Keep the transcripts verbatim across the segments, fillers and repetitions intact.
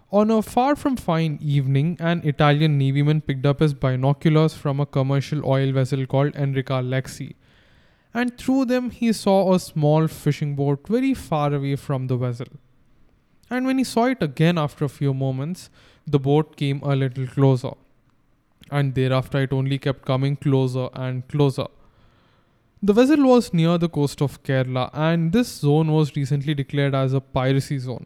On a far from fine evening, an Italian navyman picked up his binoculars from a commercial oil vessel called Enrica Lexi, and through them he saw a small fishing boat very far away from the vessel. And when he saw it again after a few moments, the boat came a little closer, and thereafter it only kept coming closer and closer. The vessel was near the coast of Kerala, and this zone was recently declared as a piracy zone.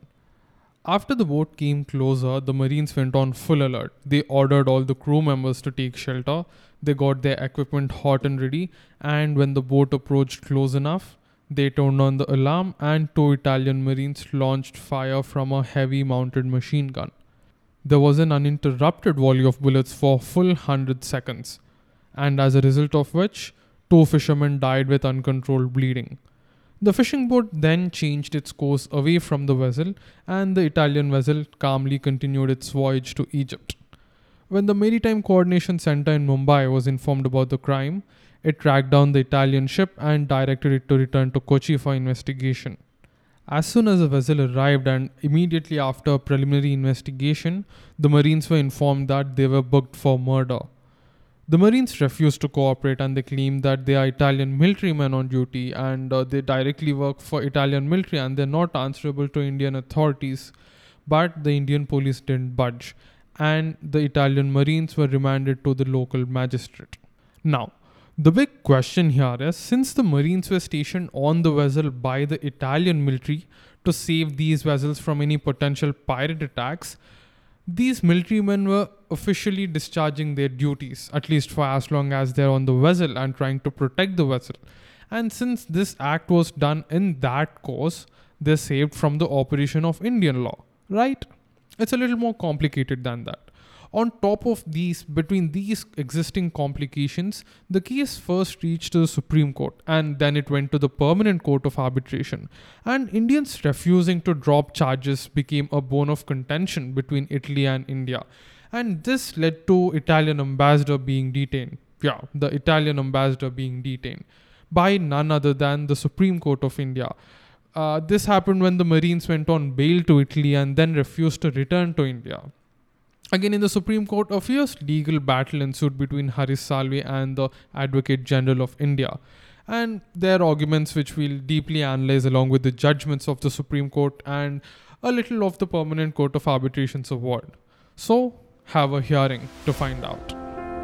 After the boat came closer, the Marines went on full alert. They ordered all the crew members to take shelter. They got their equipment hot and ready, and when the boat approached close enough, they turned on the alarm and two Italian Marines launched fire from a heavy mounted machine gun. There was an uninterrupted volley of bullets for full one hundred seconds, and as a result of which, two fishermen died with uncontrolled bleeding. The fishing boat then changed its course away from the vessel, and the Italian vessel calmly continued its voyage to Egypt. When the Maritime Coordination Center in Mumbai was informed about the crime, it tracked down the Italian ship and directed it to return to Kochi for investigation. As soon as the vessel arrived and immediately after a preliminary investigation, the Marines were informed that they were booked for murder. The Marines refused to cooperate and they claimed that they are Italian military men on duty and uh, they directly work for Italian military and they're not answerable to Indian authorities. But the Indian police didn't budge and the Italian Marines were remanded to the local magistrate. Now, the big question here is, since the Marines were stationed on the vessel by the Italian military to save these vessels from any potential pirate attacks, these military men were officially discharging their duties, at least for as long as they're on the vessel and trying to protect the vessel. And since this act was done in that course, they're saved from the operation of Indian law, right? It's a little more complicated than that. On top of these, between these existing complications, the case first reached the Supreme Court and then it went to the Permanent Court of Arbitration. And Indians refusing to drop charges became a bone of contention between Italy and India. And this led to Italian ambassador being detained. Yeah, the Italian ambassador being detained by none other than the Supreme Court of India. Uh, this happened when the Marines went on bail to Italy and then refused to return to India. Again, in the Supreme Court, a fierce legal battle ensued between Haris Salve and the Advocate General of India. And their arguments, which we'll deeply analyze along with the judgments of the Supreme Court and a little of the Permanent Court of Arbitration's award. So, have a hearing to find out.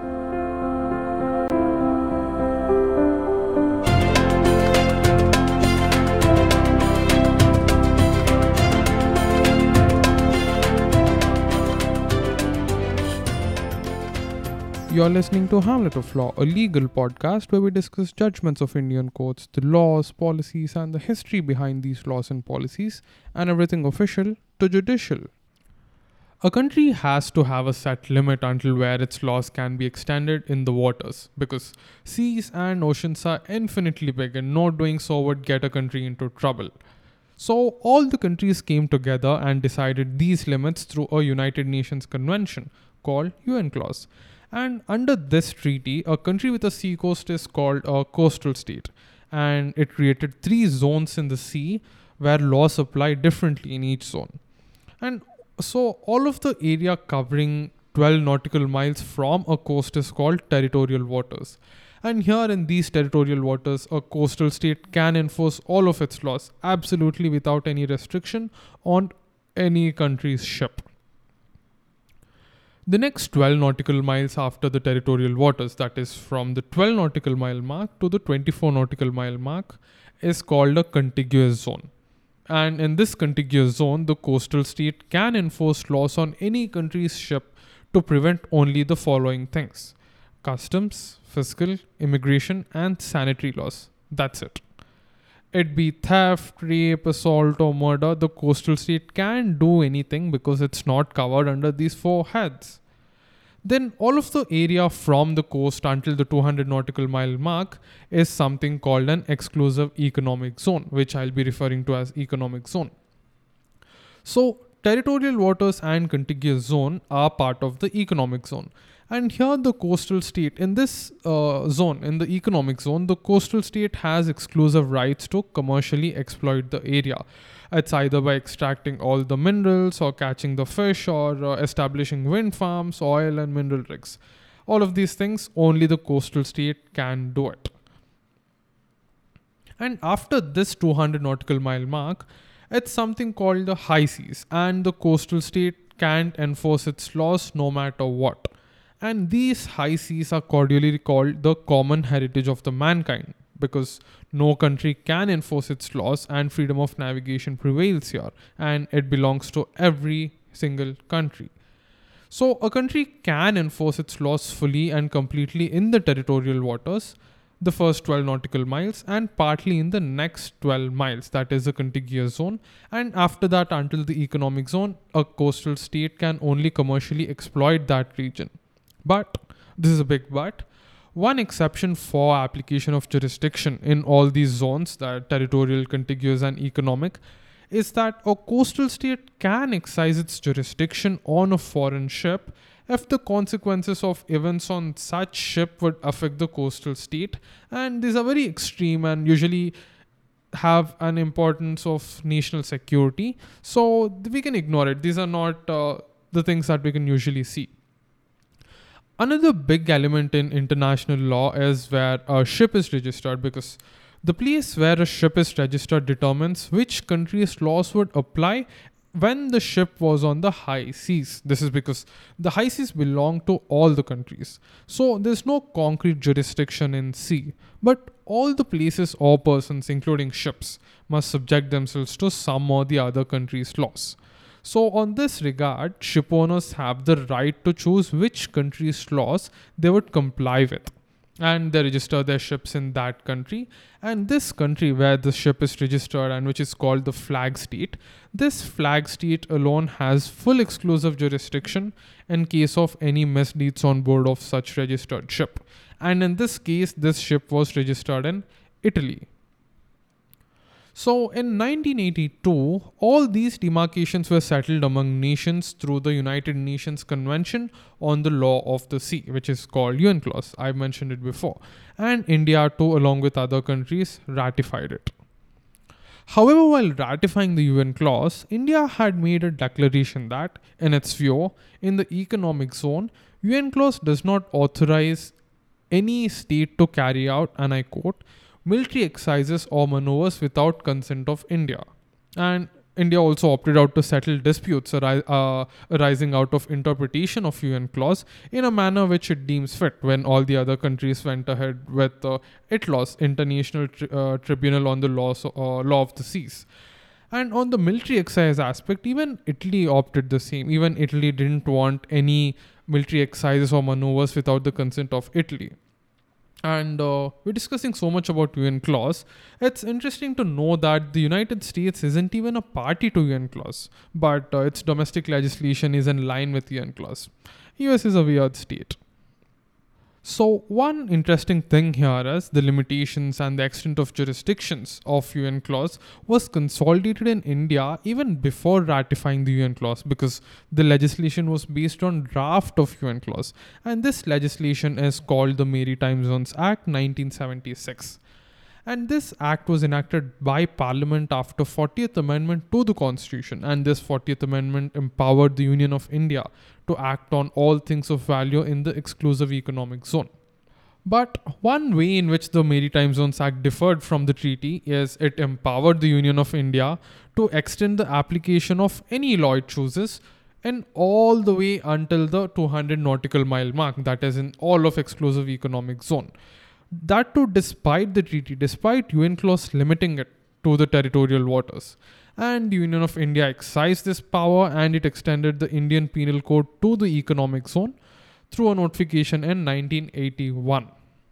You're listening to Hamlet of Law, a legal podcast where we discuss judgments of Indian courts, the laws, policies, and the history behind these laws and policies, and everything official to judicial. A country has to have a set limit until where its laws can be extended in the waters, because seas and oceans are infinitely big and not doing so would get a country into trouble. So all the countries came together and decided these limits through a United Nations Convention called U N Clause. And under this treaty, a country with a sea coast is called a coastal state. And it created three zones in the sea where laws apply differently in each zone. And so all of the area covering twelve nautical miles from a coast is called territorial waters. And here in these territorial waters, a coastal state can enforce all of its laws absolutely without any restriction on any country's ship. The next twelve nautical miles after the territorial waters, that is from the twelve nautical mile mark to the twenty-four nautical mile mark, is called a contiguous zone. And in this contiguous zone, the coastal state can enforce laws on any country's ship to prevent only the following things: customs, fiscal, immigration, and sanitary laws. That's it. It be theft, rape, assault, or murder, the coastal state can do anything because it's not covered under these four heads. Then all of the area from the coast until the two hundred nautical mile mark is something called an exclusive economic zone, which I'll be referring to as economic zone. So territorial waters and contiguous zone are part of the economic zone. And here the coastal state, in this uh, zone, in the economic zone, the coastal state has exclusive rights to commercially exploit the area. It's either by extracting all the minerals or catching the fish or uh, establishing wind farms, oil and mineral rigs. All of these things, only the coastal state can do it. And after this two hundred nautical mile mark, it's something called the high seas, and the coastal state can't enforce its laws no matter what. And these high seas are cordially called the common heritage of the mankind, because no country can enforce its laws and freedom of navigation prevails here, and it belongs to every single country. So a country can enforce its laws fully and completely in the territorial waters, the first twelve nautical miles, and partly in the next twelve miles, that is the contiguous zone. And after that, until the economic zone, a coastal state can only commercially exploit that region. But, this is a big but, one exception for application of jurisdiction in all these zones, that territorial, contiguous and economic, is that a coastal state can exercise its jurisdiction on a foreign ship if the consequences of events on such ship would affect the coastal state, and these are very extreme and usually have an importance of national security, so we can ignore it. These are not uh, the things that we can usually see. Another big element in international law is where a ship is registered, because the place where a ship is registered determines which country's laws would apply when the ship was on the high seas. This is because the high seas belong to all the countries. So there's no concrete jurisdiction in sea, but all the places or persons, including ships, must subject themselves to some or the other country's laws. So on this regard, ship owners have the right to choose which country's laws they would comply with, and they register their ships in that country. And this country where the ship is registered, and which is called the flag state, this flag state alone has full exclusive jurisdiction in case of any misdeeds on board of such registered ship. And in this case, this ship was registered in Italy. So in nineteen eighty-two, all these demarcations were settled among nations through the United Nations Convention on the Law of the Sea, which is called UNCLOS. I mentioned it before. And India too, along with other countries, ratified it. However, while ratifying the UNCLOS, India had made a declaration that, in its view, in the economic zone, UNCLOS does not authorize any state to carry out, and I quote, military exercises or maneuvers without consent of India. And India also opted out to settle disputes ari- uh, arising out of interpretation of UNCLOS in a manner which it deems fit, when all the other countries went ahead with uh, I T L O S, International Tri- uh, Tribunal on the Laws, uh, Law of the Seas. And on the military exercise aspect, even Italy opted the same. Even Italy didn't want any military exercises or maneuvers without the consent of Italy. And uh, we're discussing so much about UNCLOS. It's interesting to know that the United States isn't even a party to UNCLOS, but uh, its domestic legislation is in line with UNCLOS. U S is a weird state. So one interesting thing here is the limitations and the extent of jurisdictions of UNCLOS was consolidated in India even before ratifying the UNCLOS, because the legislation was based on draft of UNCLOS, and this legislation is called the Maritime Zones Act nineteen seventy-six. And this act was enacted by Parliament after fortieth Amendment to the Constitution, and this fortieth Amendment empowered the Union of India to act on all things of value in the exclusive economic zone. But one way in which the Maritime Zones Act differed from the treaty is it empowered the Union of India to extend the application of any law it chooses, and all the way until the two hundred nautical mile mark, that is in all of exclusive economic zone. That too despite the treaty, despite UNCLOS limiting it to the territorial waters. And the Union of India exercised this power, and it extended the Indian Penal Code to the economic zone through a notification in nineteen eighty-one.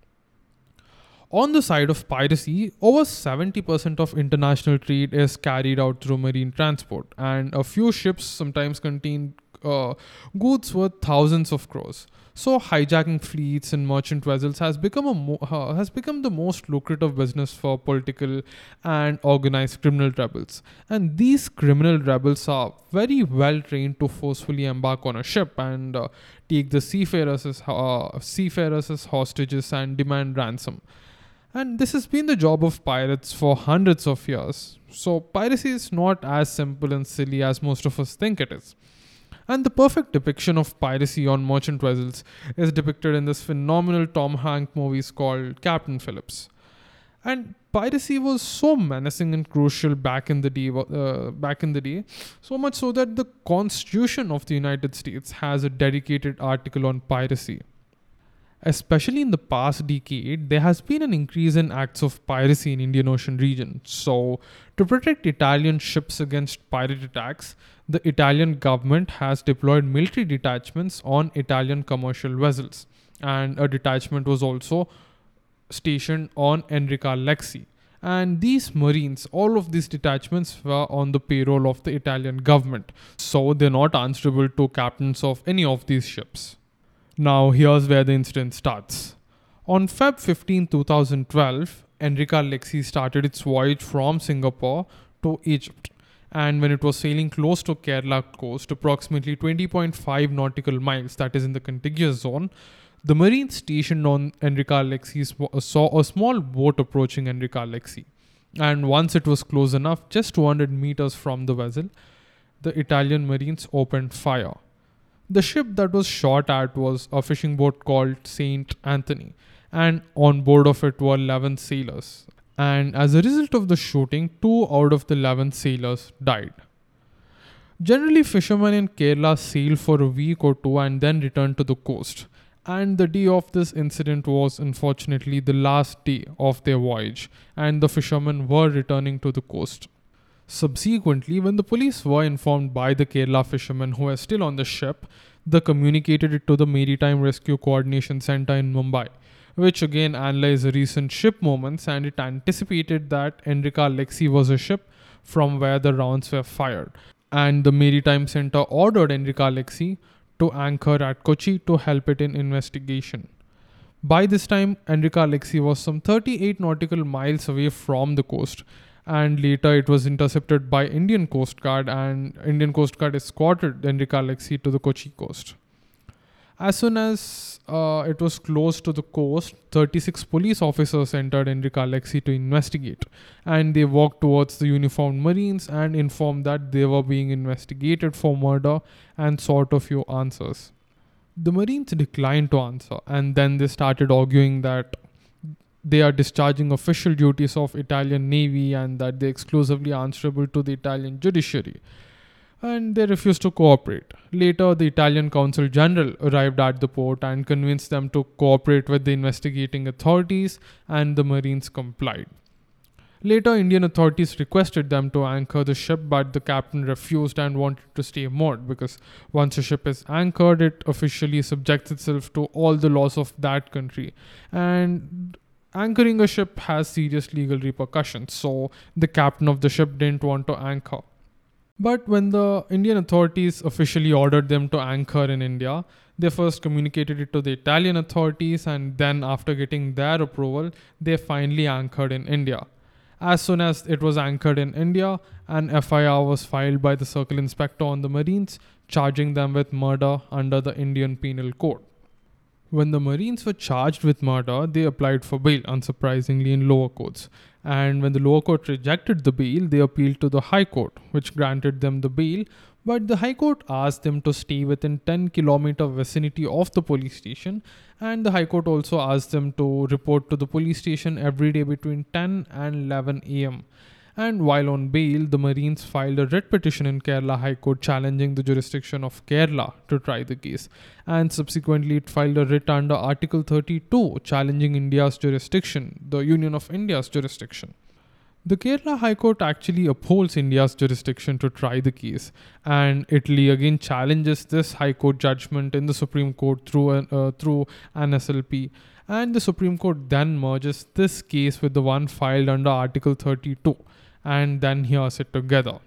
On the side of piracy, over seventy percent of international trade is carried out through marine transport, and a few ships sometimes contain uh, goods worth thousands of crores. So hijacking fleets and merchant vessels has become a mo- uh, has become the most lucrative business for political and organized criminal rebels. And these criminal rebels are very well trained to forcefully embark on a ship and uh, take the seafarers as, uh, seafarers as hostages and demand ransom. And this has been the job of pirates for hundreds of years. So, piracy is not as simple and silly as most of us think it is. And the perfect depiction of piracy on merchant vessels is depicted in this phenomenal Tom Hanks movie called Captain Phillips. And piracy was so menacing and crucial back in the day, uh, back in the day, so much so that the Constitution of the United States has a dedicated article on piracy. Especially in the past decade, there has been an increase in acts of piracy in Indian Ocean region. So, to protect Italian ships against pirate attacks, the Italian government has deployed military detachments on Italian commercial vessels, and a detachment was also stationed on Enrica Lexi. And these marines, all of these detachments were on the payroll of the Italian government, so they're not answerable to captains of any of these ships. Now, here's where the incident starts. On February fifteenth, twenty twelve, Enrica Lexi started its voyage from Singapore to Egypt. And when it was sailing close to Kerala coast, approximately twenty point five nautical miles, that is in the contiguous zone, the Marines stationed on Enrica Lexi saw a small boat approaching Enrica Lexi. And once it was close enough, just two hundred meters from the vessel, the Italian Marines opened fire. The ship that was shot at was a fishing boat called Saint Anthony, and on board of it were eleven sailors. And as a result of the shooting, two out of the eleven sailors died. Generally, fishermen in Kerala sail for a week or two and then return to the coast. And the day of this incident was unfortunately the last day of their voyage, and the fishermen were returning to the coast. Subsequently, when the police were informed by the Kerala fishermen who were still on the ship, they communicated it to the Maritime Rescue Coordination Center in Mumbai, which again analyzed the recent ship movements, and it anticipated that Enrica Lexi was a ship from where the rounds were fired. And the Maritime Center ordered Enrica Lexi to anchor at Kochi to help it in investigation. By this time, Enrica Lexi was some thirty-eight nautical miles away from the coast, and later it was intercepted by Indian Coast Guard, and Indian Coast Guard escorted Enrica Lexi to the Kochi coast. As soon as uh, it was close to the coast, thirty-six police officers entered Enrica Lexi to investigate, and they walked towards the uniformed Marines and informed that they were being investigated for murder and sought a few answers. The Marines declined to answer, and then they started arguing that they are discharging official duties of Italian Navy and that they're exclusively answerable to the Italian judiciary. And they refused to cooperate. Later, the Italian Consul General arrived at the port and convinced them to cooperate with the investigating authorities, and the Marines complied. Later, Indian authorities requested them to anchor the ship, but the captain refused and wanted to stay moored, because once a ship is anchored, it officially subjects itself to all the laws of that country. And anchoring a ship has serious legal repercussions, so the captain of the ship didn't want to anchor. But when the Indian authorities officially ordered them to anchor in India, they first communicated it to the Italian authorities, and then after getting their approval, they finally anchored in India. As soon as it was anchored in India, an F I R was filed by the Circle Inspector on the Marines, charging them with murder under the Indian Penal Code. When the Marines were charged with murder, they applied for bail, unsurprisingly, in lower courts. And when the lower court rejected the bail, they appealed to the High Court, which granted them the bail. But the High Court asked them to stay within ten kilometer vicinity of the police station. And the High Court also asked them to report to the police station every day between ten and eleven a.m. And while on bail, the Marines filed a writ petition in Kerala High Court challenging the jurisdiction of Kerala to try the case. And subsequently, it filed a writ under Article thirty-two challenging India's jurisdiction, the Union of India's jurisdiction. The Kerala High Court actually upholds India's jurisdiction to try the case, and Italy again challenges this High Court judgment in the Supreme Court through an, uh, through an S L P. And the Supreme Court then merges this case with the one filed under Article thirty-two. And then hears it together.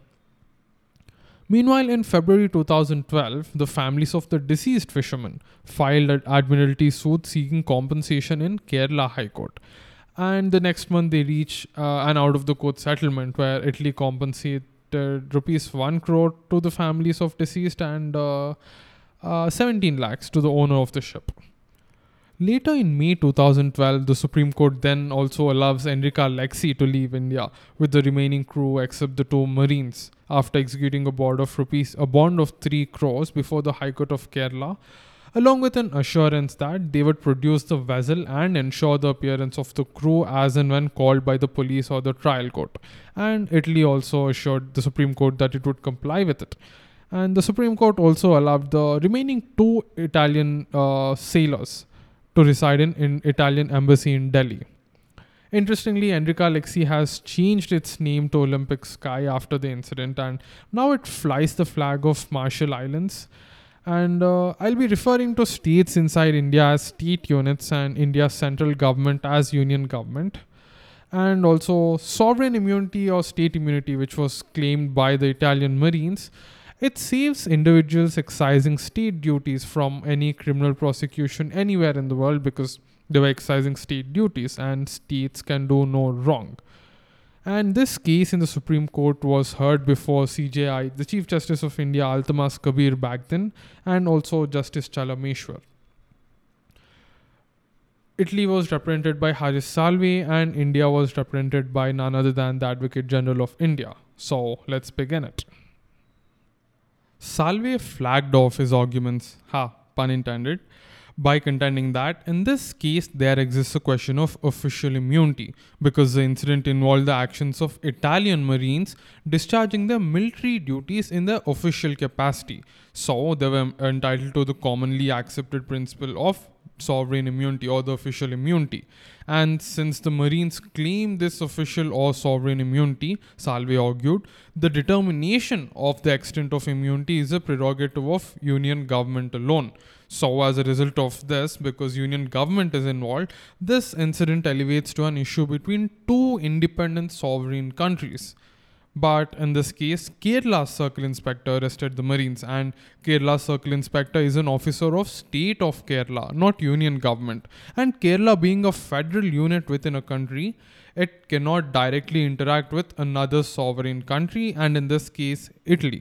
Meanwhile, in February twenty twelve, the families of the deceased fishermen filed an admiralty suit seeking compensation in Kerala High Court. And the next month, they reach uh, an out-of-the-court settlement where Italy compensated rupees one crore to the families of deceased and uh, uh, seventeen lakhs to the owner of the ship. Later in May two thousand twelve, the Supreme Court then also allows Enrica Lexie to leave India with the remaining crew except the two Marines after executing a bond of rupees, a bond of three crores before the High Court of Kerala, along with an assurance that they would produce the vessel and ensure the appearance of the crew as and when called by the police or the trial court. And Italy also assured the Supreme Court that it would comply with it. And the Supreme Court also allowed the remaining two Italian uh, sailors to reside in, in Italian embassy in Delhi. Interestingly, Enrica Lexie has changed its name to Olympic Sky after the incident, and now it flies the flag of Marshall Islands. And uh, I'll be referring to states inside India as state units and India's central government as union government. And also sovereign immunity or state immunity, which was claimed by the Italian Marines. It saves individuals excising state duties from any criminal prosecution anywhere in the world because they were excising state duties and states can do no wrong. And this case in the Supreme Court was heard before C J I, the Chief Justice of India, Altamas Kabir back then, and also Justice Chalameshwar. Italy was represented by Haris Salve and India was represented by none other than the Advocate General of India. So let's begin it. Salve flagged off his arguments, ha, pun intended, by contending that in this case there exists a question of official immunity because the incident involved the actions of Italian Marines discharging their military duties in their official capacity. So they were entitled to the commonly accepted principle of sovereign immunity or the official immunity. And since the Marines claim this official or sovereign immunity, Salve argued, the determination of the extent of immunity is a prerogative of union government alone. So as a result of this, because union government is involved, this incident elevates to an issue between two independent sovereign countries. But in this case, Kerala's Circle Inspector arrested the Marines, and Kerala's Circle Inspector is an officer of State of Kerala, not union government. And Kerala being a federal unit within a country, it cannot directly interact with another sovereign country, and in this case, Italy.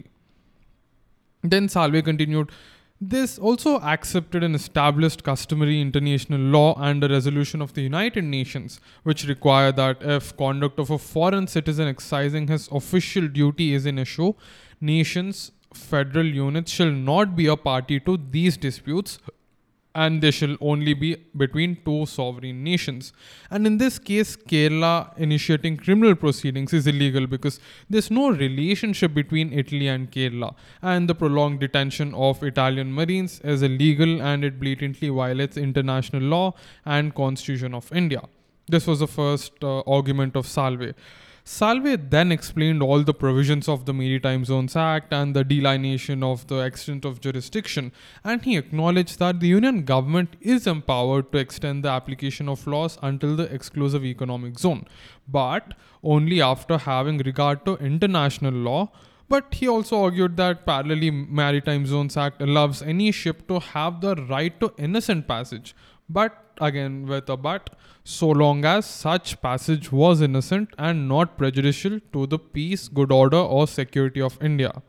Then Salve continued, this also accepted an established customary international law and a resolution of the United Nations, which require that if conduct of a foreign citizen exercising his official duty is an issue, nations, federal units shall not be a party to these disputes and they shall only be between two sovereign nations. And in this case, Kerala initiating criminal proceedings is illegal because there's no relationship between Italy and Kerala, and the prolonged detention of Italian Marines is illegal and it blatantly violates international law and Constitution of India. This was the first uh, argument of Salve. Salve then explained all the provisions of the Maritime Zones Act and the delineation of the extent of jurisdiction, and he acknowledged that the Union government is empowered to extend the application of laws until the exclusive economic zone, but only after having regard to international law. But he also argued that parallelly Maritime Zones Act allows any ship to have the right to innocent passage, but again with a but, so long as such passage was innocent and not prejudicial to the peace, good order or security of India.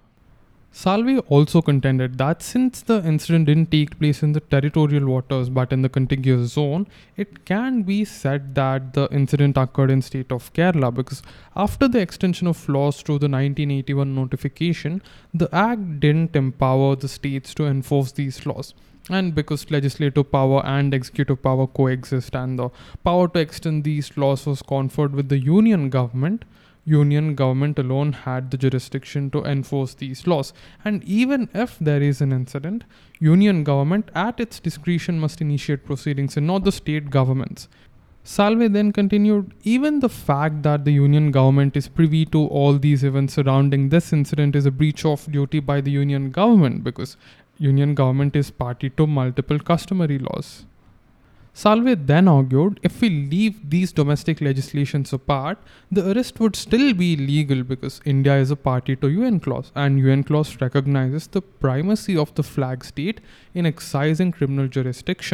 Salve also contended that since the incident didn't take place in the territorial waters but in the contiguous zone, it can be said that the incident occurred in state of Kerala because after the extension of laws through the nineteen eighty-one notification, the act didn't empower the states to enforce these laws. And because legislative power and executive power coexist and the power to extend these laws was conferred with the union government, union government alone had the jurisdiction to enforce these laws. And even if there is an incident, union government at its discretion must initiate proceedings and not the state governments. Salve then continued, even the fact that the union government is privy to all these events surrounding this incident is a breach of duty by the union government because union government is party to multiple customary laws. Salve then argued, if we leave these domestic legislations apart, the arrest would still be legal because India is a party to U N clause, and U N clause recognizes the primacy of the flag state in excising criminal jurisdiction.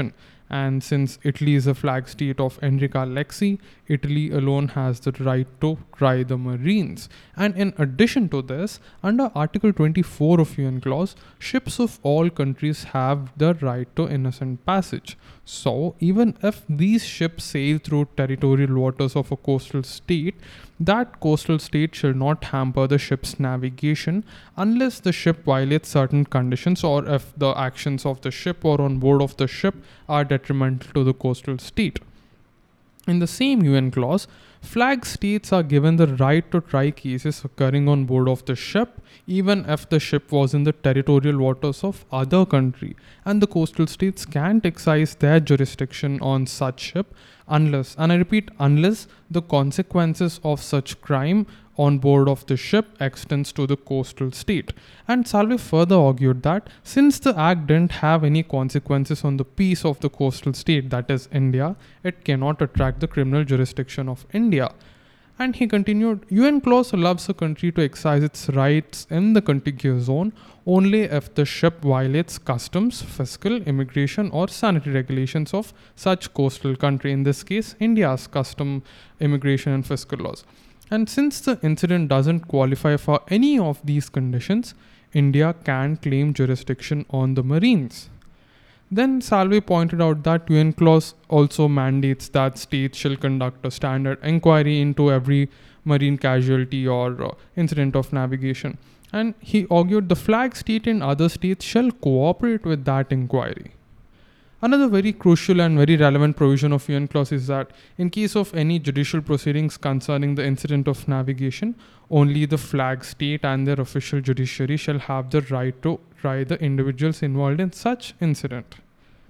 And since Italy is a flag state of Enrica Lexi, Italy alone has the right to try the Marines. And in addition to this, under Article twenty-four of U N clause, ships of all countries have the right to innocent passage. So even if these ships sail through territorial waters of a coastal state, that coastal state shall not hamper the ship's navigation unless the ship violates certain conditions or if the actions of the ship or on board of the ship are detrimental to the coastal state. In the same U N clause, flag states are given the right to try cases occurring on board of the ship, even if the ship was in the territorial waters of other country, and the coastal states can't exercise their jurisdiction on such ship unless, and I repeat, unless the consequences of such crime on board of the ship extends to the coastal state. And Salve further argued that since the act didn't have any consequences on the peace of the coastal state, that is India, it cannot attract the criminal jurisdiction of India. And he continued, U N clause allows a country to exercise its rights in the contiguous zone only if the ship violates customs, fiscal, immigration or sanitary regulations of such coastal country, in this case India's custom, immigration and fiscal laws. And since the incident doesn't qualify for any of these conditions, India can claim jurisdiction on the Marines. Then Salve pointed out that U N clause also mandates that states shall conduct a standard inquiry into every marine casualty or uh, incident of navigation. And he argued the flag state and other states shall cooperate with that inquiry. Another very crucial and very relevant provision of U N clause is that in case of any judicial proceedings concerning the incident of navigation, only the flag state and their official judiciary shall have the right to try the individuals involved in such incident.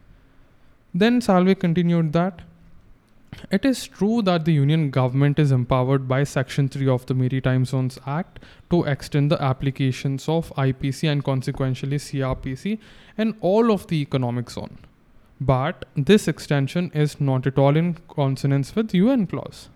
Then Salve continued that it is true that the Union government is empowered by Section three of the Maritime Zones Act to extend the applications of I P C and consequentially C R P C in all of the economic zone. But this extension is not at all in consonance with U N clause.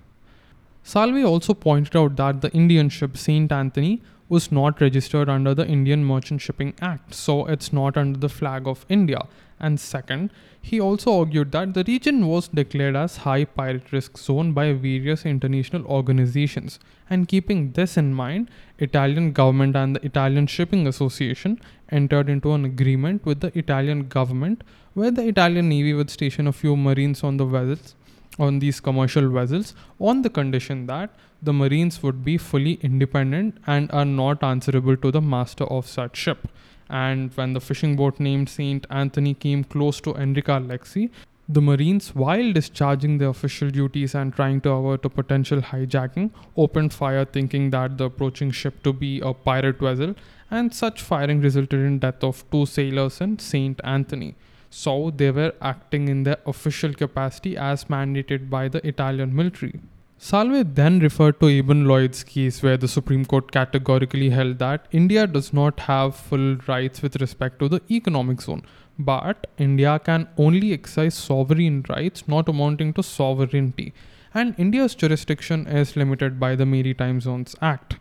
Salve also pointed out that the Indian ship Saint Anthony was not registered under the Indian Merchant Shipping Act, so it's not under the flag of India. And second, he also argued that the region was declared as high pirate risk zone by various international organizations. And keeping this in mind, Italian government and the Italian Shipping Association entered into an agreement with the Italian government where the Italian Navy would station a few Marines on the vessels, on these commercial vessels, on the condition that the Marines would be fully independent and are not answerable to the master of such ship. And when the fishing boat named Saint Anthony came close to Enrica Lexi, the Marines, while discharging their official duties and trying to avert a potential hijacking, opened fire thinking that the approaching ship to be a pirate vessel, and such firing resulted in death of two sailors in Saint Anthony. So they were acting in their official capacity as mandated by the Italian military. Salve then referred to Eben Lloyd's case where the Supreme Court categorically held that India does not have full rights with respect to the economic zone, but India can only exercise sovereign rights not amounting to sovereignty, and India's jurisdiction is limited by the Maritime Zones Act.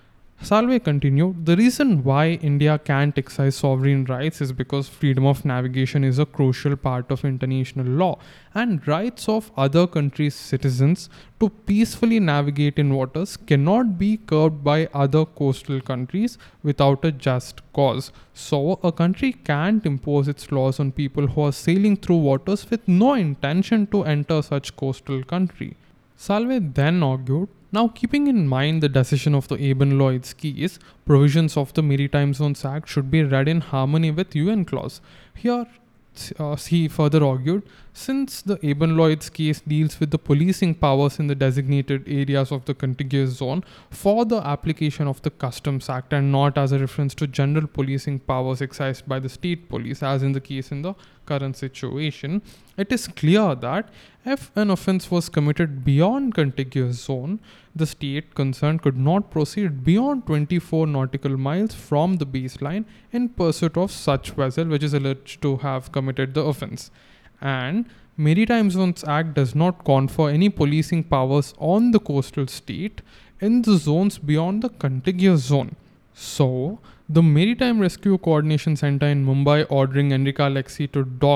Salve continued, the reason why India can't exercise sovereign rights is because freedom of navigation is a crucial part of international law, and rights of other countries' citizens to peacefully navigate in waters cannot be curbed by other coastal countries without a just cause. So, a country can't impose its laws on people who are sailing through waters with no intention to enter such coastal country. Salve then argued, now keeping in mind the decision of the Eben Lloyd's case, provisions of the Maritime Zones Act should be read in harmony with U N clause. Here, uh, he further argued, since the Eben Lloyd's case deals with the policing powers in the designated areas of the contiguous zone for the application of the Customs Act and not as a reference to general policing powers exercised by the state police as in the case in the current situation, it is clear that if an offence was committed beyond contiguous zone, the state concerned could not proceed beyond twenty-four nautical miles from the baseline in pursuit of such vessel which is alleged to have committed the offence. And Maritime Zones Act does not confer any policing powers on the coastal state in the zones beyond the contiguous zone. So, the Maritime Rescue Coordination Center in Mumbai ordering Enrica Lexi to dock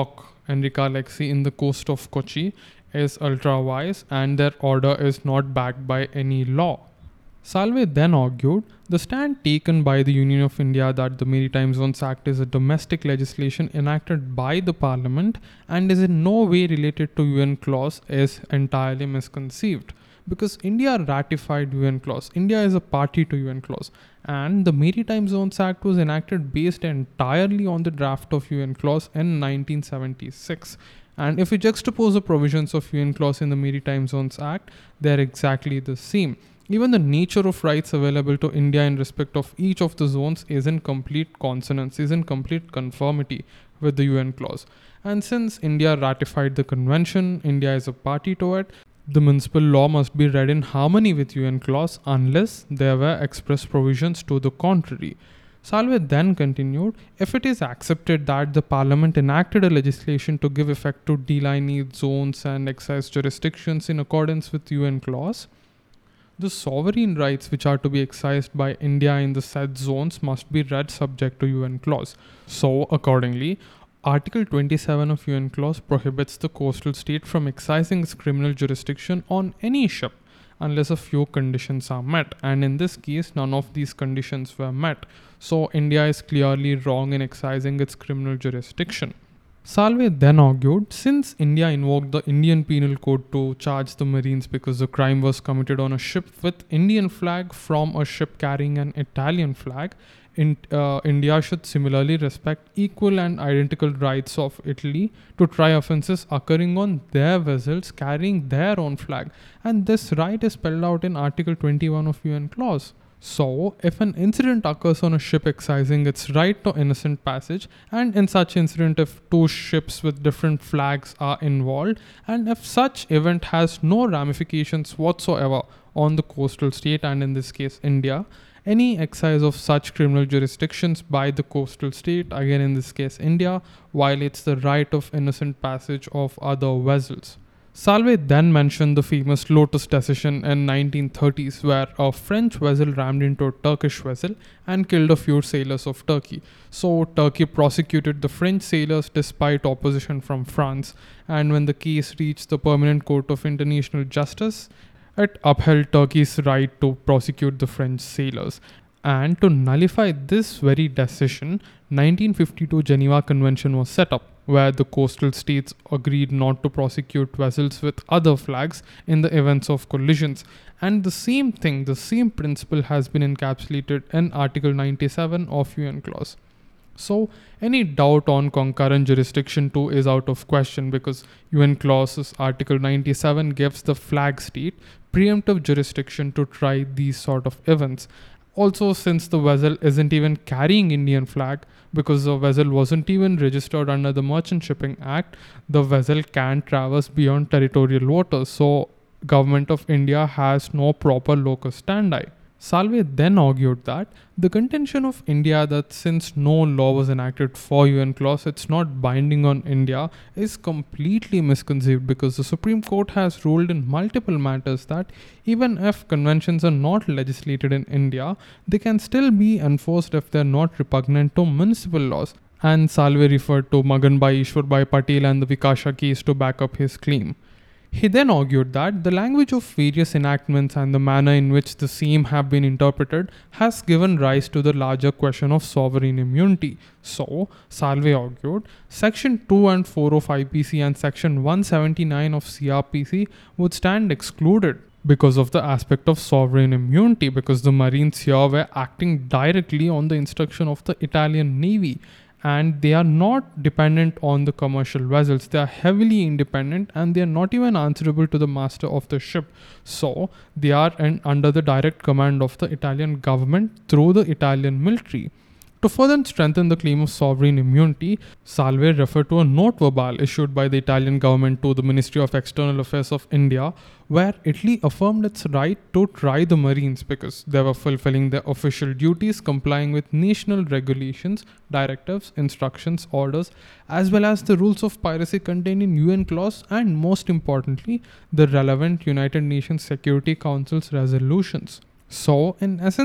Enrica Lexi in the coast of Kochi is ultra wise and their order is not backed by any law. Salve then argued the stand taken by the Union of India that the Maritime Zones Act is a domestic legislation enacted by the Parliament and is in no way related to U N clause is entirely misconceived. Because India ratified U N clause, India is a party to U N clause, and the Maritime Zones Act was enacted based entirely on the draft of U N clause in nineteen seventy-six. And if we juxtapose the provisions of U N clause in the Maritime Zones Act, they are exactly the same. Even the nature of rights available to India in respect of each of the zones is in complete consonance, is in complete conformity with the U N clause. And since India ratified the convention, India is a party to it, the municipal law must be read in harmony with U N clause unless there were express provisions to the contrary. Salve then continued, if it is accepted that the Parliament enacted a legislation to give effect to delineate zones and excise jurisdictions in accordance with U N clause, the sovereign rights which are to be exercised by India in the said zones must be read subject to U N clause. So, accordingly, Article twenty-seven of U N clause prohibits the coastal state from exercising its criminal jurisdiction on any ship unless a few conditions are met, and in this case none of these conditions were met. So India is clearly wrong in exercising its criminal jurisdiction. Salve then argued, since India invoked the Indian Penal Code to charge the Marines because the crime was committed on a ship with Indian flag from a ship carrying an Italian flag, in, uh, India should similarly respect equal and identical rights of Italy to try offences occurring on their vessels carrying their own flag. And this right is spelled out in Article twenty-one of U N clause. So, if an incident occurs on a ship exercising its right to innocent passage, and in such incident if two ships with different flags are involved, and if such event has no ramifications whatsoever on the coastal state, and in this case India, any exercise of such criminal jurisdictions by the coastal state, again in this case India, violates the right of innocent passage of other vessels. Salve then mentioned the famous Lotus decision in nineteen thirties where a French vessel rammed into a Turkish vessel and killed a few sailors of Turkey. So Turkey prosecuted the French sailors despite opposition from France, and when the case reached the Permanent Court of International Justice, it upheld Turkey's right to prosecute the French sailors. And to nullify this very decision, nineteen fifty-two Geneva Convention was set up, where the coastal states agreed not to prosecute vessels with other flags in the events of collisions. And the same thing, the same principle has been encapsulated in Article ninety-seven of U N clause. So, any doubt on concurrent jurisdiction too is out of question, because U N clause's Article ninety-seven gives the flag state preemptive jurisdiction to try these sort of events. Also, since the vessel isn't even carrying Indian flag, because the vessel wasn't even registered under the Merchant Shipping Act, the vessel can't traverse beyond territorial waters. So, Government of India has no proper locus standi. Salve then argued that the contention of India that since no law was enacted for U N clause, it's not binding on India, is completely misconceived, because the Supreme Court has ruled in multiple matters that even if conventions are not legislated in India, they can still be enforced if they are not repugnant to municipal laws. And Salve referred to Maganbhai Ishwarbhai Patel and the Vikasha case to back up his claim. He then argued that the language of various enactments and the manner in which the same have been interpreted has given rise to the larger question of sovereign immunity. So, Salve argued, Section two and four of I P C and Section one seventy-nine of C R P C would stand excluded because of the aspect of sovereign immunity, because the Marines here were acting directly on the instruction of the Italian Navy. And they are not dependent on the commercial vessels. They are heavily independent and they are not even answerable to the master of the ship. So, they are in, under the direct command of the Italian government through the Italian military. To further strengthen the claim of sovereign immunity, Salve referred to a note verbal issued by the Italian government to the Ministry of External Affairs of India, where Italy affirmed its right to try the Marines because they were fulfilling their official duties, complying with national regulations, directives, instructions, orders, as well as the rules of piracy contained in U N clause, and most importantly, the relevant United Nations Security Council's resolutions. So, in essence,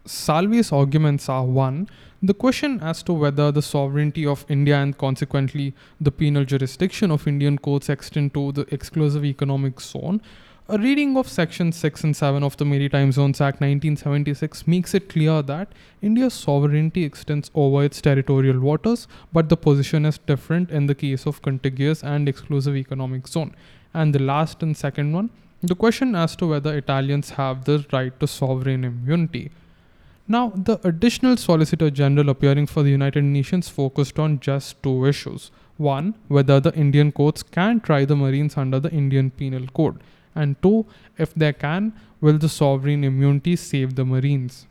Salve's arguments are: one, the question as to whether the sovereignty of India and consequently the penal jurisdiction of Indian courts extend to the exclusive economic zone. A reading of Section six and seven of the Maritime Zones Act nineteen seventy-six makes it clear that India's sovereignty extends over its territorial waters, but the position is different in the case of contiguous and exclusive economic zone. And the last and second one, the question as to whether Italians have the right to sovereign immunity. Now, the additional Solicitor General appearing for the United Nations focused on just two issues. One, whether the Indian courts can try the Marines under the Indian Penal Code. And two, if they can, will the sovereign immunity save the Marines?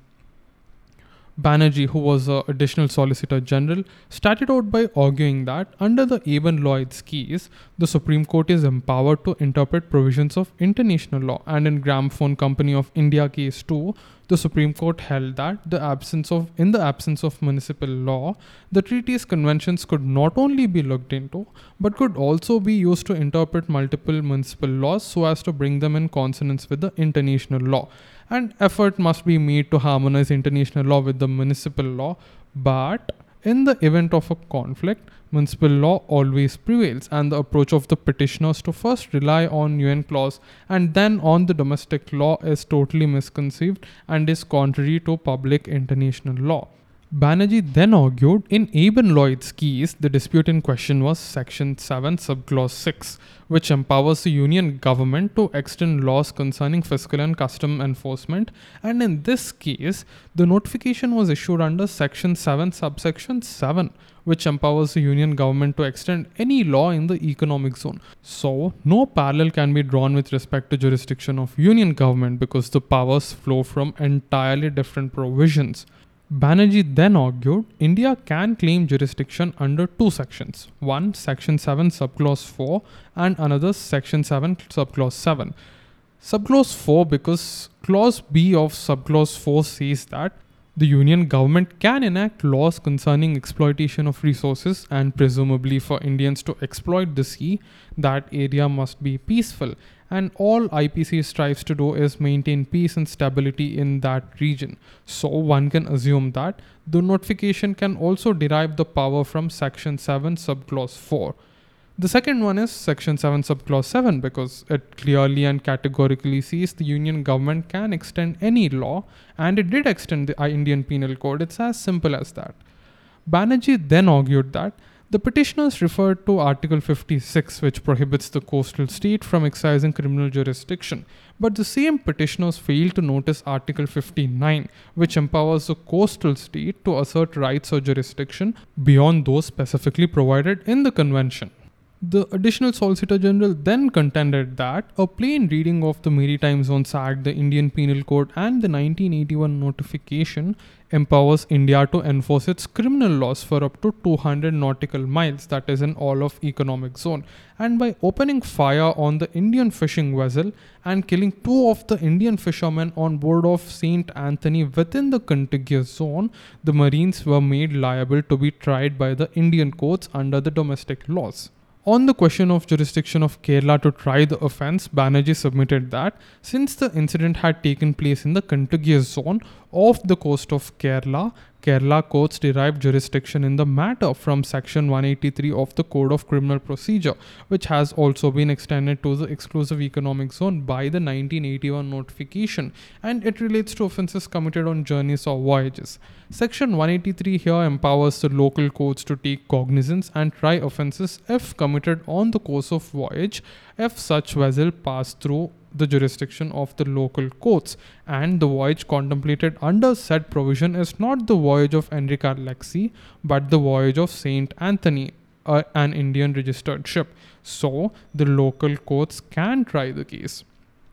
Banerjee, who was the additional Solicitor General, started out by arguing that under the Eben Lloyd's case, the Supreme Court is empowered to interpret provisions of international law, and in Gramophone Company of India case two, the Supreme Court held that the absence of in the absence of municipal law, the treaties conventions could not only be looked into, but could also be used to interpret multiple municipal laws so as to bring them in consonance with the international law. And effort must be made to harmonize international law with the municipal law, but in the event of a conflict, municipal law always prevails, and the approach of the petitioners to first rely on U N clause and then on the domestic law is totally misconceived and is contrary to public international law. Banerjee then argued in Eben Lloyd's case, the dispute in question was Section seven, Subclause six, which empowers the Union government to extend laws concerning fiscal and custom enforcement, and in this case, the notification was issued under Section seven, Subsection seven, which empowers the Union government to extend any law in the economic zone. So, no parallel can be drawn with respect to jurisdiction of Union government because the powers flow from entirely different provisions. Banerjee then argued India can claim jurisdiction under two sections, one Section seven Subclause four and another Section seven Subclause seven. Subclause four because Clause B of Subclause four says that the Union government can enact laws concerning exploitation of resources, and presumably for Indians to exploit the sea, that area must be peaceful, and all I P C strives to do is maintain peace and stability in that region. So one can assume that the notification can also derive the power from Section seven Subclause four. The second one is Section seven Subclause seven because it clearly and categorically says the Union government can extend any law, and it did extend the Indian Penal Code. It's as simple as that. Banerjee then argued that the petitioners referred to Article fifty-six, which prohibits the coastal state from exercising criminal jurisdiction, but the same petitioners failed to notice Article fifty-nine, which empowers the coastal state to assert rights or jurisdiction beyond those specifically provided in the convention. The additional Solicitor General then contended that a plain reading of the Maritime Zones Act, the Indian Penal Code, and the nineteen eighty-one notification empowers India to enforce its criminal laws for up to two hundred nautical miles, that is in all of economic zone, and by opening fire on the Indian fishing vessel and killing two of the Indian fishermen on board of Saint Anthony within the contiguous zone, the Marines were made liable to be tried by the Indian courts under the domestic laws. On the question of jurisdiction of Kerala to try the offence, Banerjee submitted that since the incident had taken place in the contiguous zone of the coast of Kerala, Kerala courts derived jurisdiction in the matter from Section one eighty-three of the Code of Criminal Procedure, which has also been extended to the exclusive economic zone by the nineteen eighty-one notification, and it relates to offences committed on journeys or voyages. Section one eighty-three here empowers the local courts to take cognizance and try offences if committed on the course of voyage, if such vessel passed through the jurisdiction of the local courts, and the voyage contemplated under said provision is not the voyage of Enrica Lexi, but the voyage of Saint Anthony, uh, an Indian registered ship. So, the local courts can try the case.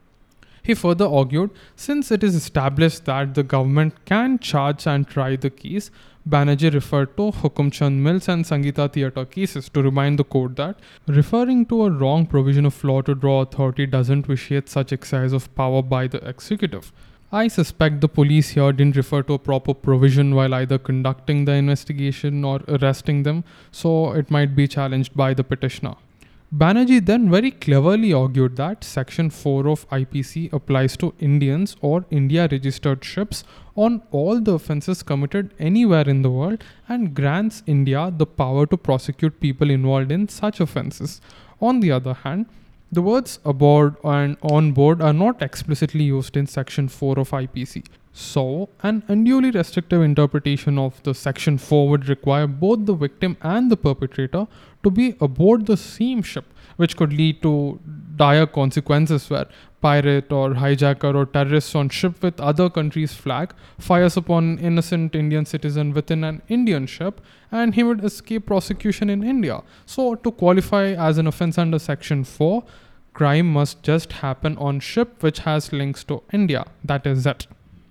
He further argued, since it is established that the government can charge and try the case, Banerjee referred to Hukumchand Mills and Sangeeta Theatre cases to remind the court that referring to a wrong provision of law to draw authority doesn't vitiate such exercise of power by the executive. I suspect the police here didn't refer to a proper provision while either conducting the investigation or arresting them, so it might be challenged by the petitioner. Banerjee then very cleverly argued that Section four of I P C applies to Indians or India registered ships on all the offences committed anywhere in the world and grants India the power to prosecute people involved in such offences. On the other hand, the words aboard and on board are not explicitly used in Section four of I P C. So, an unduly restrictive interpretation of the Section four would require both the victim and the perpetrator to be aboard the same ship, which could lead to dire consequences where pirate or hijacker or terrorists on ship with other country's flag fires upon innocent Indian citizen within an Indian ship and he would escape prosecution in India. So, to qualify as an offence under Section four, crime must just happen on ship which has links to India. That is it.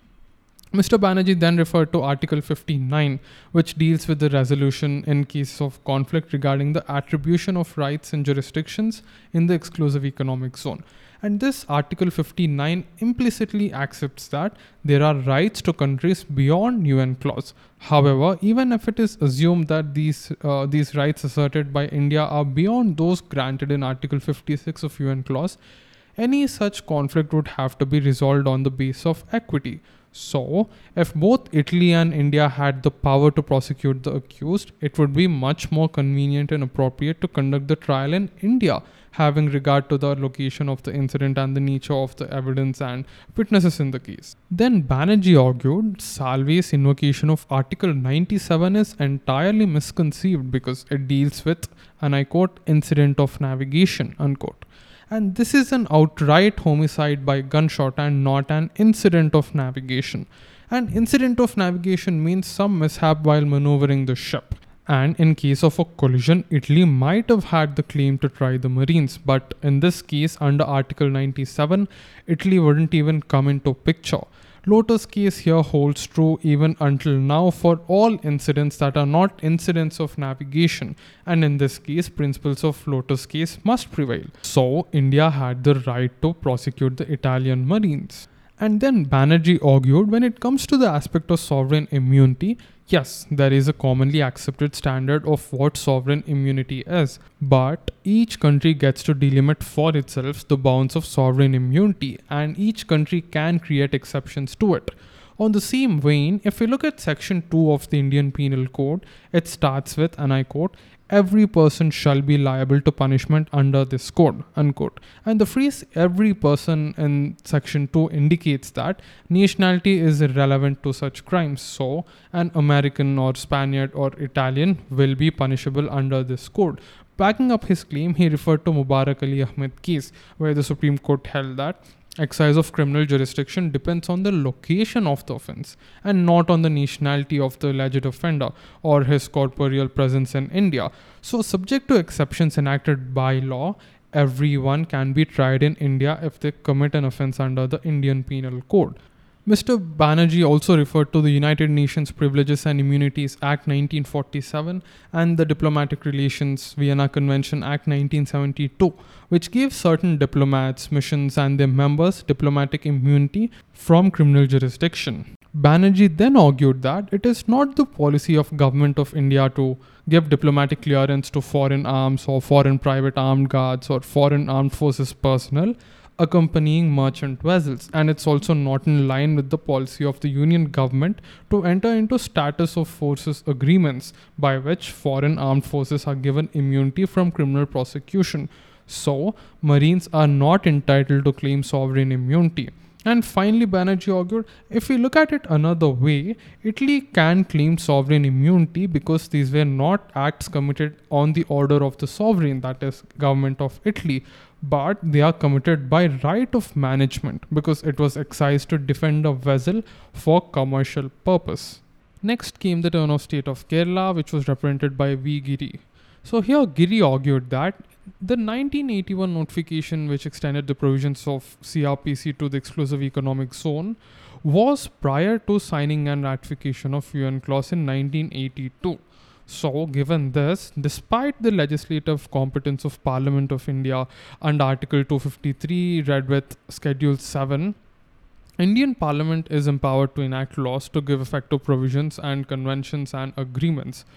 Mister Banerjee then referred to Article fifty-nine, which deals with the resolution in cases of conflict regarding the attribution of rights and jurisdictions in the exclusive economic zone. And this Article fifty-nine implicitly accepts that there are rights to countries beyond U N clause. However, even if it is assumed that these uh, these rights asserted by India are beyond those granted in Article fifty-six of U N clause, any such conflict would have to be resolved on the basis of equity. So, if both Italy and India had the power to prosecute the accused, it would be much more convenient and appropriate to conduct the trial in India, having regard to the location of the incident and the nature of the evidence and witnesses in the case. Then Banerjee argued Salve's invocation of Article ninety-seven is entirely misconceived because it deals with, and I quote, incident of navigation, unquote. And this is an outright homicide by gunshot and not an incident of navigation. An incident of navigation means some mishap while maneuvering the ship. And in case of a collision, Italy might have had the claim to try the Marines. But in this case, under Article ninety-seven, Italy wouldn't even come into picture. Lotus case here holds true even until now for all incidents that are not incidents of navigation, and in this case principles of Lotus case must prevail. So India had the right to prosecute the Italian Marines. And then Banerjee argued when it comes to the aspect of sovereign immunity, yes, there is a commonly accepted standard of what sovereign immunity is, but each country gets to delimit for itself the bounds of sovereign immunity and each country can create exceptions to it. On the same vein, if we look at Section two of the Indian Penal Code, it starts with, and I quote, every person shall be liable to punishment under this code, unquote. And the phrase every person in Section two indicates that nationality is irrelevant to such crimes. So, an American or Spaniard or Italian will be punishable under this code. Backing up his claim, he referred to Mubarak Ali Ahmed case, where the Supreme Court held that exercise of criminal jurisdiction depends on the location of the offence and not on the nationality of the alleged offender or his corporeal presence in India. So, subject to exceptions enacted by law, everyone can be tried in India if they commit an offence under the Indian Penal Code. Mister Banerjee also referred to the United Nations Privileges and Immunities Act nineteen forty-seven and the Diplomatic Relations Vienna Convention Act nineteen seventy-two, which gave certain diplomats, missions and their members diplomatic immunity from criminal jurisdiction. Banerjee then argued that it is not the policy of Government of India to give diplomatic clearance to foreign arms or foreign private armed guards or foreign armed forces personnel accompanying merchant vessels, and it's also not in line with the policy of the Union government to enter into status of forces agreements by which foreign armed forces are given immunity from criminal prosecution. So, Marines are not entitled to claim sovereign immunity. And finally, Banerjee argued, if we look at it another way, Italy can claim sovereign immunity because these were not acts committed on the order of the sovereign, that is, government of Italy, but they are committed by right of management because it was excised to defend a vessel for commercial purpose. Next came the turn of state of Kerala, which was represented by V. Giri. So here Giri argued that the nineteen eighty-one notification, which extended the provisions of C R P C to the exclusive economic zone, was prior to signing and ratification of U N clause in nineteen eighty-two. So, given this, despite the legislative competence of Parliament of India under Article two fifty-three read with Schedule seven, Indian Parliament is empowered to enact laws to give effect to provisions and conventions and agreements.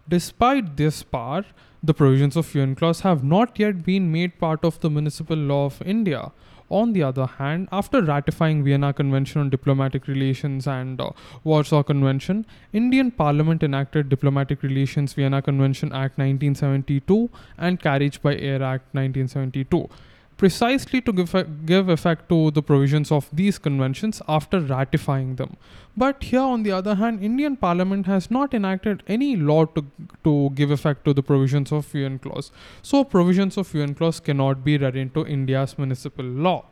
Despite this power, the provisions of U N clause have not yet been made part of the municipal law of India. On the other hand, after ratifying Vienna Convention on Diplomatic Relations and uh, Warsaw Convention, Indian Parliament enacted Diplomatic Relations Vienna Convention Act nineteen seventy-two and Carriage by Air Act nineteen seventy-two, precisely to give, give effect to the provisions of these conventions after ratifying them. But here, on the other hand, Indian Parliament has not enacted any law to, to give effect to the provisions of U N clause. So, provisions of U N clause cannot be read into India's municipal law.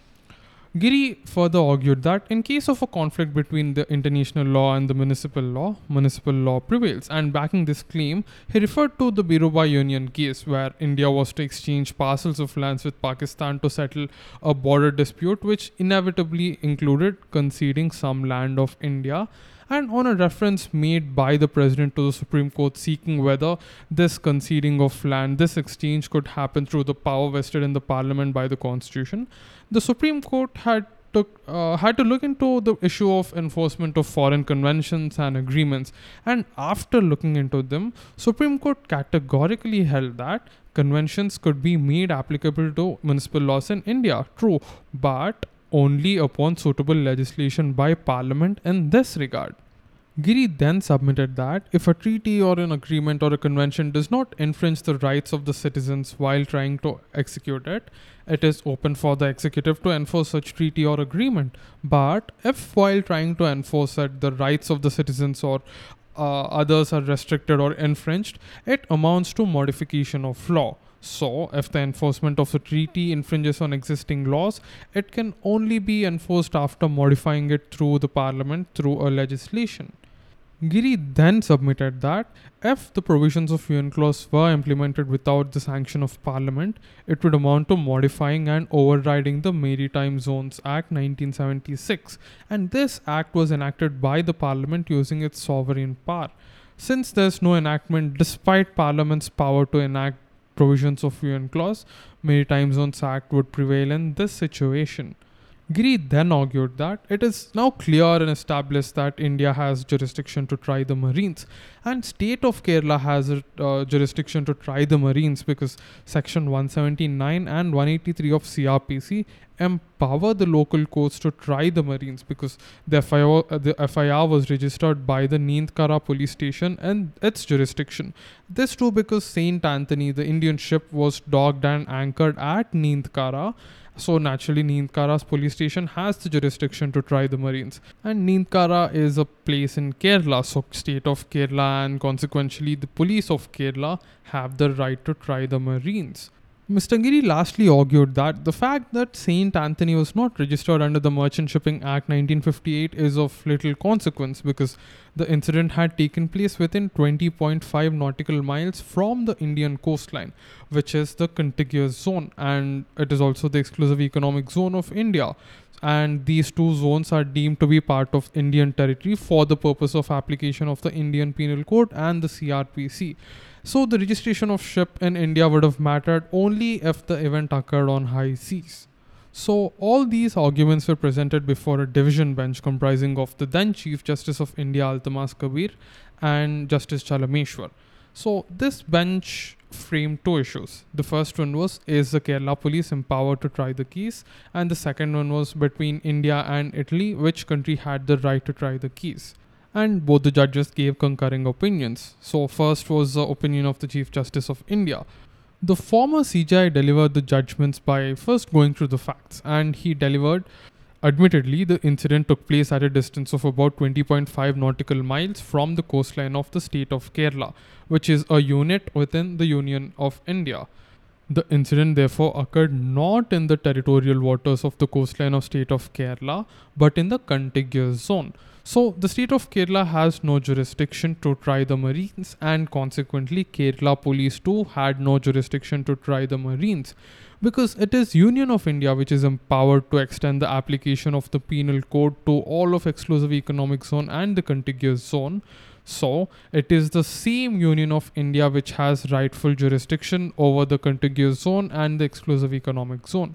Giri further argued that in case of a conflict between the international law and the municipal law, municipal law prevails. And backing this claim, he referred to the Biruba Union case, where India was to exchange parcels of lands with Pakistan to settle a border dispute, which inevitably included conceding some land of India, and on a reference made by the president to the Supreme Court seeking whether this conceding of land, this exchange could happen through the power vested in the parliament by the constitution. The Supreme Court had to, uh, had to look into the issue of enforcement of foreign conventions and agreements, and after looking into them, Supreme Court categorically held that conventions could be made applicable to municipal laws in India. True, but only upon suitable legislation by Parliament in this regard. Giri then submitted that if a treaty or an agreement or a convention does not infringe the rights of the citizens while trying to execute it, it is open for the executive to enforce such treaty or agreement. But if while trying to enforce it, the rights of the citizens or uh, others are restricted or infringed, it amounts to modification of law. So, if the enforcement of the treaty infringes on existing laws, it can only be enforced after modifying it through the parliament through a legislation. Giri then submitted that if the provisions of U N clause were implemented without the sanction of parliament, it would amount to modifying and overriding the Maritime Zones Act nineteen seventy-six, and this act was enacted by the parliament using its sovereign power. Since there is no enactment despite parliament's power to enact provisions of U N clause, Maritime Zones Act would prevail in this situation. Giri then argued that it is now clear and established that India has jurisdiction to try the Marines, and state of Kerala has a uh, jurisdiction to try the Marines because section one seventy-nine and one eighty-three of C R P C empower the local courts to try the Marines because the F I R, uh, the F I R was registered by the Neendkara police station and its jurisdiction. This too because Saint Anthony, the Indian ship, was docked and anchored at Neendkara. So naturally, Neendkara's police station has the jurisdiction to try the Marines. And Neendkara is a place in Kerala, so state of Kerala and consequently the police of Kerala have the right to try the Marines. Mister Giri lastly argued that the fact that Saint Anthony was not registered under the Merchant Shipping Act nineteen fifty-eight is of little consequence because the incident had taken place within twenty point five nautical miles from the Indian coastline, which is the contiguous zone, and it is also the exclusive economic zone of India. And these two zones are deemed to be part of Indian territory for the purpose of application of the Indian Penal Code and the C R P C. So the registration of ship in India would have mattered only if the event occurred on high seas. So all these arguments were presented before a division bench comprising of the then Chief Justice of India Altamas Kabir and Justice Chalameshwar. So this bench framed two issues. The first one was, is the Kerala police empowered to try the case? And the second one was between India and Italy, which country had the right to try the case? And both the judges gave concurring opinions. So first was the opinion of the Chief Justice of India. The former C J I delivered the judgments by first going through the facts, and he delivered, admittedly, the incident took place at a distance of about twenty point five nautical miles from the coastline of the state of Kerala, which is a unit within the Union of India. The incident therefore occurred not in the territorial waters of the coastline of state of Kerala, but in the contiguous zone. So the state of Kerala has no jurisdiction to try the Marines, and consequently Kerala police too had no jurisdiction to try the Marines, because it is Union of India which is empowered to extend the application of the penal code to all of exclusive economic zone and the contiguous zone. So it is the same Union of India which has rightful jurisdiction over the contiguous zone and the exclusive economic zone.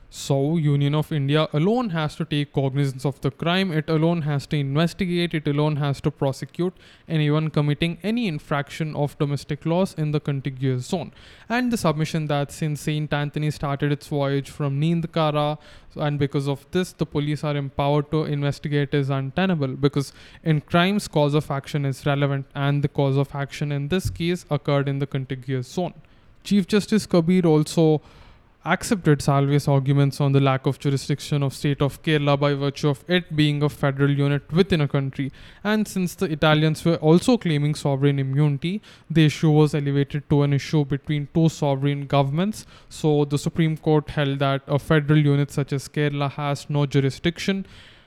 So, Union of India alone has to take cognizance of the crime, it alone has to investigate, it alone has to prosecute anyone committing any infraction of domestic laws in the contiguous zone. And the submission that since Saint Anthony started its voyage from Neendkara, and because of this, the police are empowered to investigate is untenable, because in crimes, cause of action is relevant, and the cause of action in this case occurred in the contiguous zone. Chief Justice Kabir also accepted Salve's arguments on the lack of jurisdiction of state of Kerala by virtue of it being a federal unit within a country, and since the Italians were also claiming sovereign immunity, the issue was elevated to an issue between two sovereign governments. So the Supreme Court held that a federal unit such as Kerala has no jurisdiction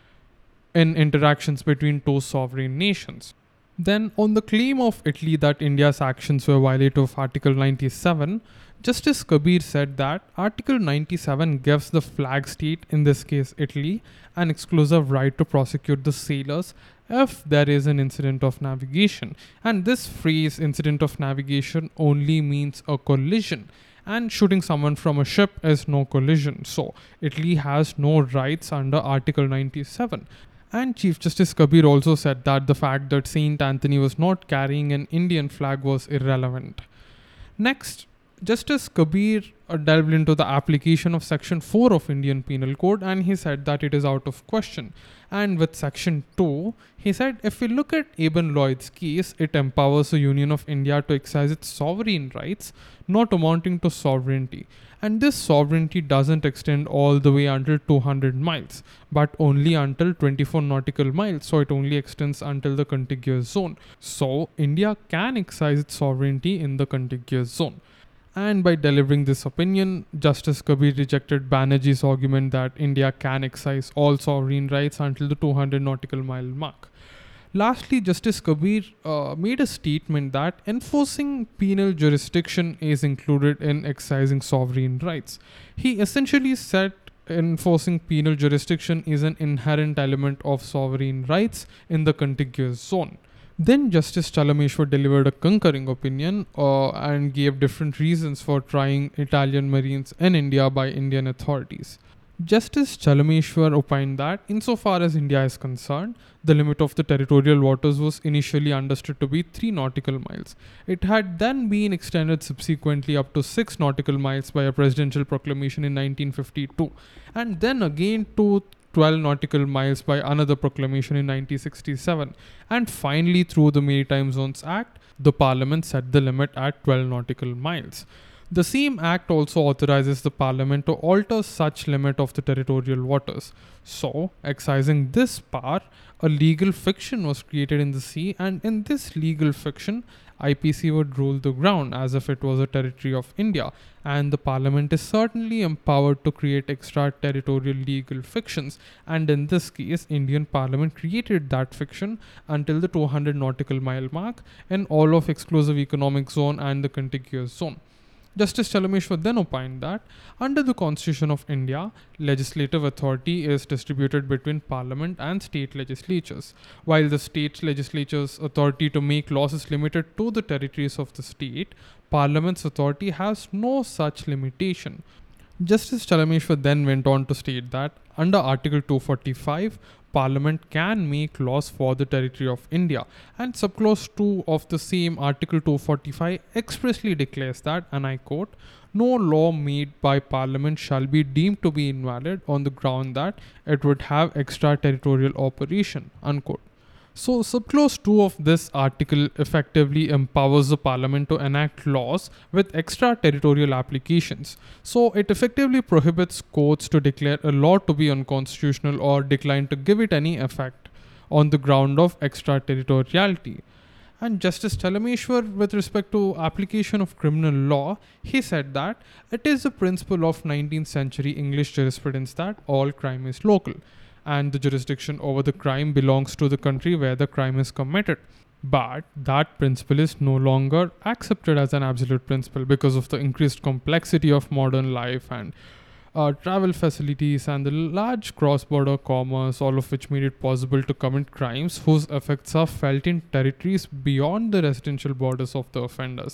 in interactions between two sovereign nations. Then, on the claim of Italy that India's actions were violative of Article ninety-seven, Justice Kabir said that Article ninety-seven gives the flag state, in this case Italy, an exclusive right to prosecute the sailors if there is an incident of navigation. And this phrase, incident of navigation, only means a collision. And shooting someone from a ship is no collision. So, Italy has no rights under Article ninety-seven. And Chief Justice Kabir also said that the fact that Saint Anthony was not carrying an Indian flag was irrelevant. Next, Justice Kabir uh, delved into the application of Section four of Indian Penal Code, and he said that it is out of question. And with Section two, he said if we look at Eben Lloyd's case, it empowers the Union of India to exercise its sovereign rights, not amounting to sovereignty. And this sovereignty doesn't extend all the way until two hundred miles, but only until twenty-four nautical miles. So it only extends until the contiguous zone. So India can exercise its sovereignty in the contiguous zone. And by delivering this opinion, Justice Kabir rejected Banerjee's argument that India can exercise all sovereign rights until the two hundred nautical mile mark. Lastly, Justice Kabir uh, made a statement that enforcing penal jurisdiction is included in exercising sovereign rights. He essentially said enforcing penal jurisdiction is an inherent element of sovereign rights in the contiguous zone. Then Justice Chalameshwar delivered a concurring opinion uh, and gave different reasons for trying Italian marines in India by Indian authorities. Justice Chalameshwar opined that, insofar as India is concerned, the limit of the territorial waters was initially understood to be three nautical miles. It had then been extended subsequently up to six nautical miles by a presidential proclamation in nineteen fifty-two, and then again to twelve nautical miles by another proclamation in nineteen sixty-seven. And finally, through the Maritime Zones Act, the Parliament set the limit at twelve nautical miles. The same act also authorizes the Parliament to alter such limit of the territorial waters. So, excising this power, a legal fiction was created in the sea, and in this legal fiction, I P C would rule the ground as if it was a territory of India, and the Parliament is certainly empowered to create extraterritorial legal fictions, and in this case, Indian Parliament created that fiction until the two hundred nautical mile mark in all of exclusive economic zone and the contiguous zone. Justice Chalameshwar then opined that, under the Constitution of India, legislative authority is distributed between Parliament and state legislatures, while the state legislature's authority to make laws is limited to the territories of the state. Parliament's authority has no such limitation. Justice Chalameshwar then went on to state that, under Article two forty-five, Parliament can make laws for the territory of India, and subclause two of the same Article two forty-five expressly declares that, and I quote, "No law made by Parliament shall be deemed to be invalid on the ground that it would have extraterritorial operation," unquote. So, subclause two of this article effectively empowers the Parliament to enact laws with extraterritorial applications. So, it effectively prohibits courts to declare a law to be unconstitutional or decline to give it any effect on the ground of extraterritoriality. And Justice Chalameshwar, with respect to application of criminal law, he said that it is a principle of nineteenth century English jurisprudence that all crime is local, and the jurisdiction over the crime belongs to the country where the crime is committed. But that principle is no longer accepted as an absolute principle because of the increased complexity of modern life and uh, travel facilities and the large cross-border commerce, all of which made it possible to commit crimes whose effects are felt in territories beyond the residential borders of the offenders.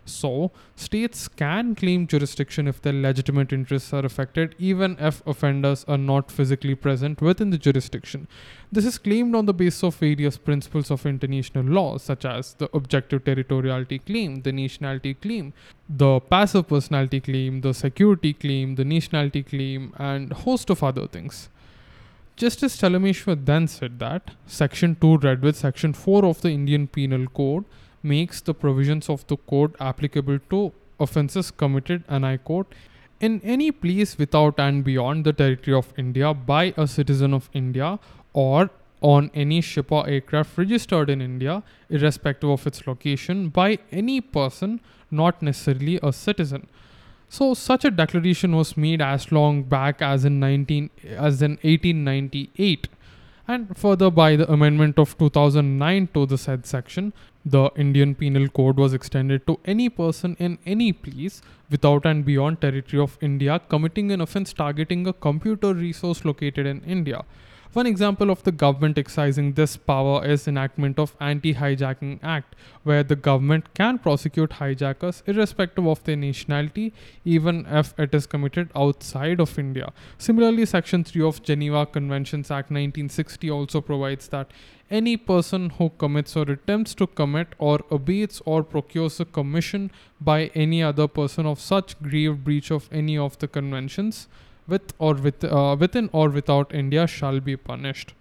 So, states can claim jurisdiction if their legitimate interests are affected, even if offenders are not physically present within the jurisdiction. This is claimed on the basis of various principles of international law, such as the objective territoriality claim, the nationality claim, the passive personality claim, the security claim, the nationality claim, and a host of other things. Justice Chalameshwar then said that Section two read with Section four of the Indian Penal Code makes the provisions of the code applicable to offences committed, and I quote, in any place without and beyond the territory of India by a citizen of India or on any ship or aircraft registered in India, irrespective of its location, by any person not necessarily a citizen. So such a declaration was made as long back as in nineteen as in eighteen ninety-eight. And further, by the amendment of two thousand nine to the said section, the Indian Penal Code was extended to any person in any place without and beyond territory of India committing an offence targeting a computer resource located in India. One example of the government exercising this power is enactment of Anti-Hijacking Act, where the government can prosecute hijackers irrespective of their nationality, even if it is committed outside of India. Similarly, Section three of Geneva Conventions Act nineteen sixty also provides that any person who commits or attempts to commit or abates or procures the commission by any other person of such grave breach of any of the conventions with or with uh, within or without India shall be punished.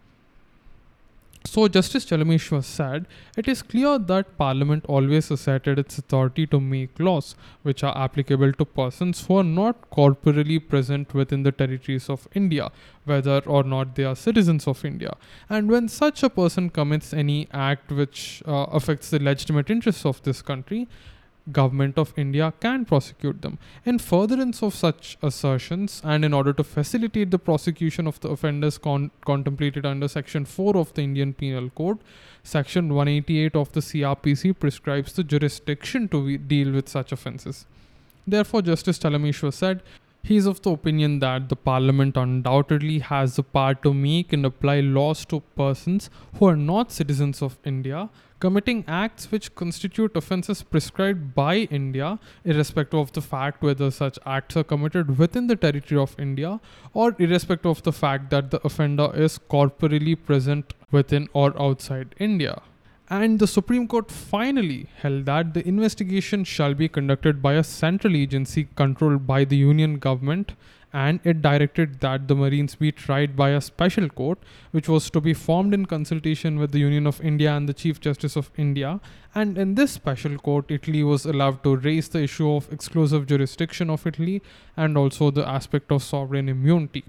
So Justice Chalameshwar said, it is clear that Parliament always asserted its authority to make laws which are applicable to persons who are not corporally present within the territories of India, whether or not they are citizens of India. And when such a person commits any act which uh, affects the legitimate interests of this country, Government of India can prosecute them. In furtherance of such assertions, and in order to facilitate the prosecution of the offenders con- contemplated under Section four of the Indian Penal Code, Section one eighty-eight of the C R P C prescribes the jurisdiction to we- deal with such offences. Therefore, Justice Chalameshwar said, he is of the opinion that the Parliament undoubtedly has the power to make and apply laws to persons who are not citizens of India, committing acts which constitute offences prescribed by India, irrespective of the fact whether such acts are committed within the territory of India or irrespective of the fact that the offender is corporally present within or outside India. And the Supreme Court finally held that the investigation shall be conducted by a central agency controlled by the Union government, and it directed that the Marines be tried by a special court which was to be formed in consultation with the Union of India and the Chief Justice of India. And in this special court, Italy was allowed to raise the issue of exclusive jurisdiction of Italy and also the aspect of sovereign immunity.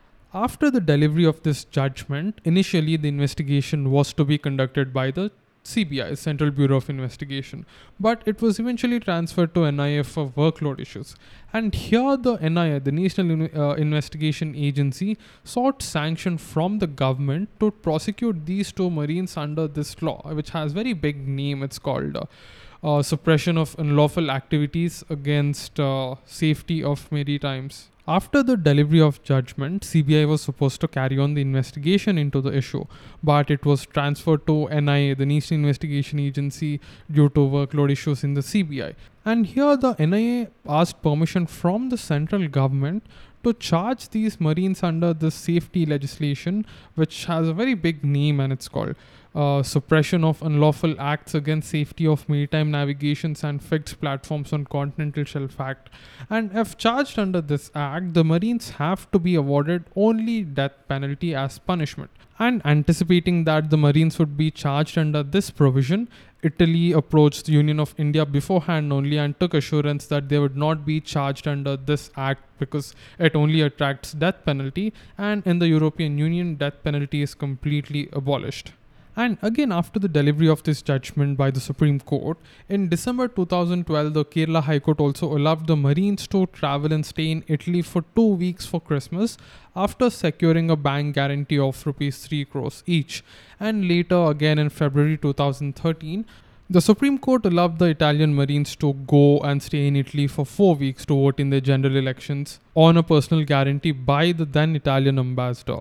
After the delivery of this judgment, initially the investigation was to be conducted by the C B I, Central Bureau of Investigation, but it was eventually transferred to N I A for workload issues. And here the N I A, the National uh, Investigation Agency, sought sanction from the government to prosecute these two Marines under this law, which has very big name. It's called uh, uh, Suppression of Unlawful Activities Against uh, Safety of Maritimes. After the delivery of judgment, C B I was supposed to carry on the investigation into the issue, but it was transferred to N I A, the National Investigation Agency, due to workload issues in the C B I. And here the N I A asked permission from the central government to charge these Marines under the safety legislation, which has a very big name, and it's called uh, Suppression of Unlawful Acts Against Safety of Maritime Navigations and Fixed Platforms on Continental Shelf Act. And if charged under this act, the Marines have to be awarded only death penalty as punishment. And anticipating that the Marines would be charged under this provision, Italy approached the Union of India beforehand only and took assurance that they would not be charged under this act because it only attracts death penalty, and in the European Union, death penalty is completely abolished. And again, after the delivery of this judgment by the Supreme Court, in December two thousand twelve, the Kerala High Court also allowed the Marines to travel and stay in Italy for two weeks for Christmas after securing a bank guarantee of rupees three crores each. And later, again in February two thousand thirteen, the Supreme Court allowed the Italian Marines to go and stay in Italy for four weeks to vote in their general elections on a personal guarantee by the then Italian ambassador.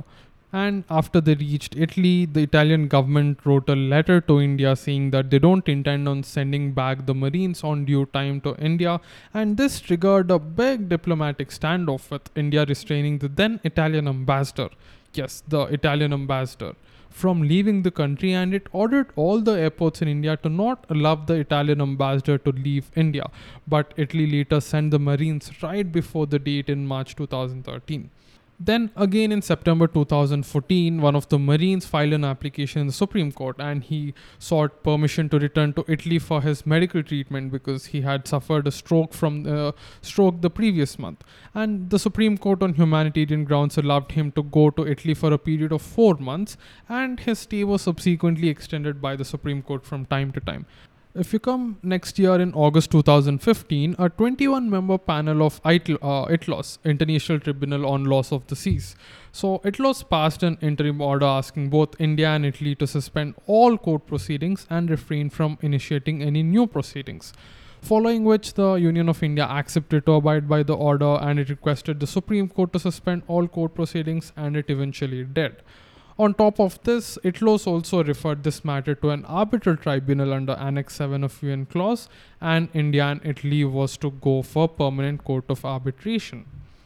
And after they reached Italy, the Italian government wrote a letter to India saying that they don't intend on sending back the Marines on due time to India. And this triggered a big diplomatic standoff with India restraining the then Italian ambassador. Yes, the Italian ambassador from leaving the country, and it ordered all the airports in India to not allow the Italian ambassador to leave India. But Italy later sent the Marines right before the date in March two thousand thirteen. Then again in September two thousand fourteen, one of the Marines filed an application in the Supreme Court and he sought permission to return to Italy for his medical treatment because he had suffered a stroke from the stroke the previous month. And the Supreme Court on humanitarian grounds allowed him to go to Italy for a period of four months, and his stay was subsequently extended by the Supreme Court from time to time. If you come next year in August two thousand fifteen, a twenty-one member panel of I T L, uh, I T L O S, International Tribunal on Loss of the Seas. So I T L O S passed an interim order asking both India and Italy to suspend all court proceedings and refrain from initiating any new proceedings. Following which the Union of India accepted to abide by the order, and it requested the Supreme Court to suspend all court proceedings, and it eventually did. On top of this, I T L O S also referred this matter to an arbitral tribunal under Annex seven of U N clause, and India and Italy was to go for Permanent Court of Arbitration.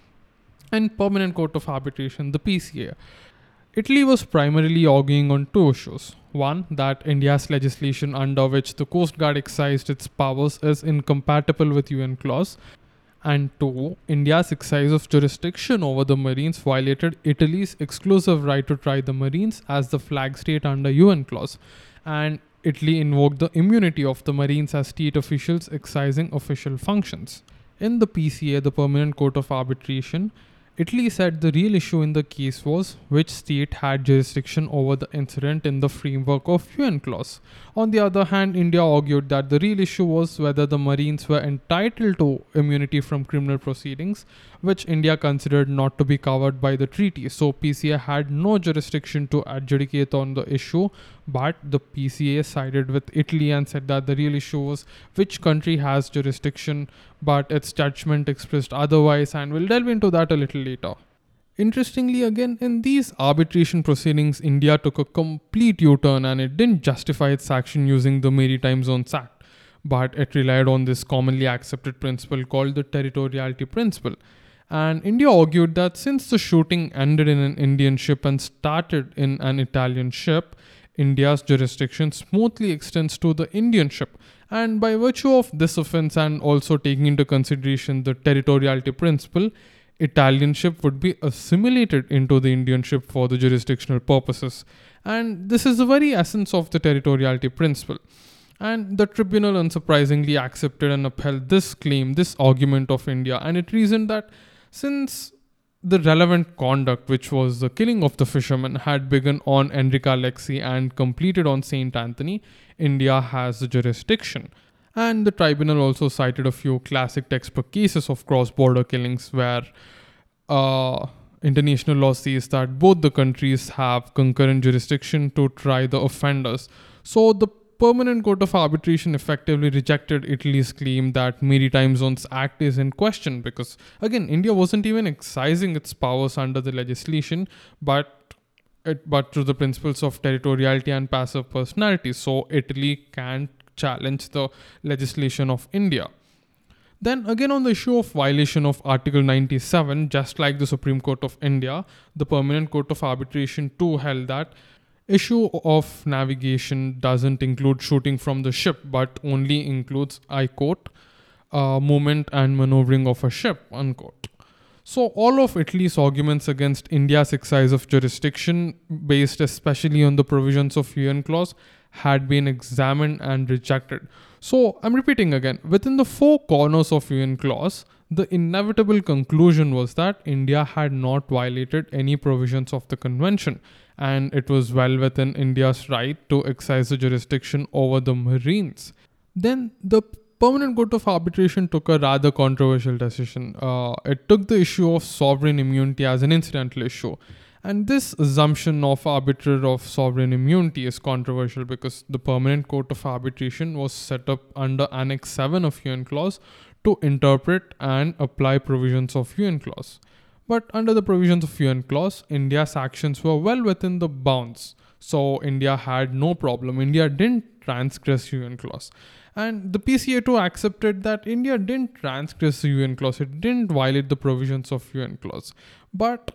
And Permanent Court of Arbitration, the P C A. Italy was primarily arguing on two issues. One, that India's legislation under which the Coast Guard exercised its powers is incompatible with U N clause. And two, India's exercise of jurisdiction over the Marines violated Italy's exclusive right to try the Marines as the flag state under U N clause. And Italy invoked the immunity of the Marines as state officials exercising official functions. In the P C A, the Permanent Court of Arbitration, Italy said the real issue in the case was which state had jurisdiction over the incident in the framework of U N clause. On the other hand, India argued that the real issue was whether the Marines were entitled to immunity from criminal proceedings, which India considered not to be covered by the treaty. So P C A had no jurisdiction to adjudicate on the issue, but the P C A sided with Italy and said that the real issue was which country has jurisdiction, but its judgment expressed otherwise, and we'll delve into that a little later. Interestingly, again, in these arbitration proceedings, India took a complete U-turn and it didn't justify its action using the Maritime Zones Act, but it relied on this commonly accepted principle called the territoriality principle. And India argued that since the shooting ended in an Indian ship and started in an Italian ship, India's jurisdiction smoothly extends to the Indian ship. And by virtue of this offense and also taking into consideration the territoriality principle, Italian ship would be assimilated into the Indian ship for the jurisdictional purposes. And this is the very essence of the territoriality principle. And the tribunal unsurprisingly accepted and upheld this claim, this argument of India, and it reasoned that since the relevant conduct, which was the killing of the fisherman, had begun on Enrica Lexi and completed on Saint Anthony, India has the jurisdiction. And the tribunal also cited a few classic textbook cases of cross-border killings where uh, international law says that both the countries have concurrent jurisdiction to try the offenders. So the Permanent Court of Arbitration effectively rejected Italy's claim that Maritime Zones Act is in question because, again, India wasn't even exercising its powers under the legislation, but it, but through the principles of territoriality and passive personality. So Italy can't challenge the legislation of India. Then again, on the issue of violation of Article ninety-seven, just like the Supreme Court of India, the Permanent Court of Arbitration too held that issue of navigation doesn't include shooting from the ship, but only includes, I quote, uh, movement and maneuvering of a ship, unquote. So all of Italy's arguments against India's exercise of jurisdiction, based especially on the provisions of U N clause, had been examined and rejected. So I'm repeating again, within the four corners of U N clause, the inevitable conclusion was that India had not violated any provisions of the convention, and it was well within India's right to exercise the jurisdiction over the Marines. Then the Permanent Court of Arbitration took a rather controversial decision. Uh, it took the issue of sovereign immunity as an incidental issue. And this assumption of arbiter of sovereign immunity is controversial because the Permanent Court of Arbitration was set up under Annex seven of U N clause to interpret and apply provisions of U N clause. But under the provisions of U N clause, India's actions were well within the bounds. So India had no problem. India didn't transgress U N clause. And the P C A too accepted that India didn't transgress the U N clause. It didn't violate the provisions of U N clause. But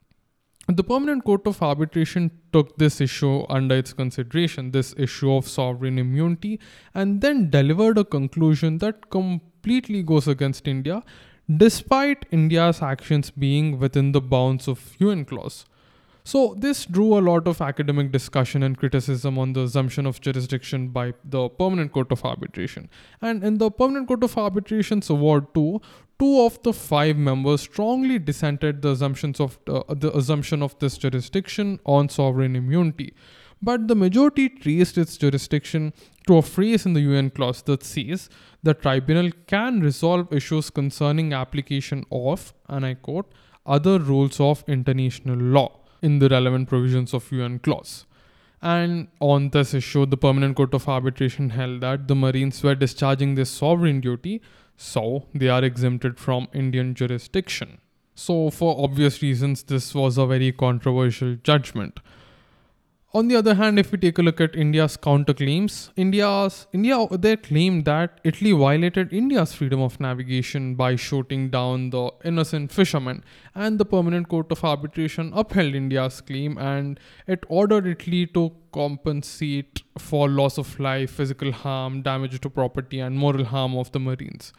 the Permanent Court of Arbitration took this issue under its consideration, this issue of sovereign immunity, and then delivered a conclusion that completely goes against India, despite India's actions being within the bounds of U N clause. So this drew a lot of academic discussion and criticism on the assumption of jurisdiction by the Permanent Court of Arbitration. And in the Permanent Court of Arbitration's award too, two of the five members strongly dissented the assumptions of uh, the assumption of this jurisdiction on sovereign immunity. But the majority traced its jurisdiction to a phrase in the U N clause that says the tribunal can resolve issues concerning application of, and I quote, other rules of international law in the relevant provisions of U N clause. And on this issue, the Permanent Court of Arbitration held that the Marines were discharging their sovereign duty, so they are exempted from Indian jurisdiction. So for obvious reasons, this was a very controversial judgment. On the other hand, if we take a look at India's counterclaims, India's India they claimed that Italy violated India's freedom of navigation by shooting down the innocent fishermen, and the Permanent Court of Arbitration upheld India's claim and it ordered Italy to compensate for loss of life, physical harm, damage to property, and moral harm of the Marines.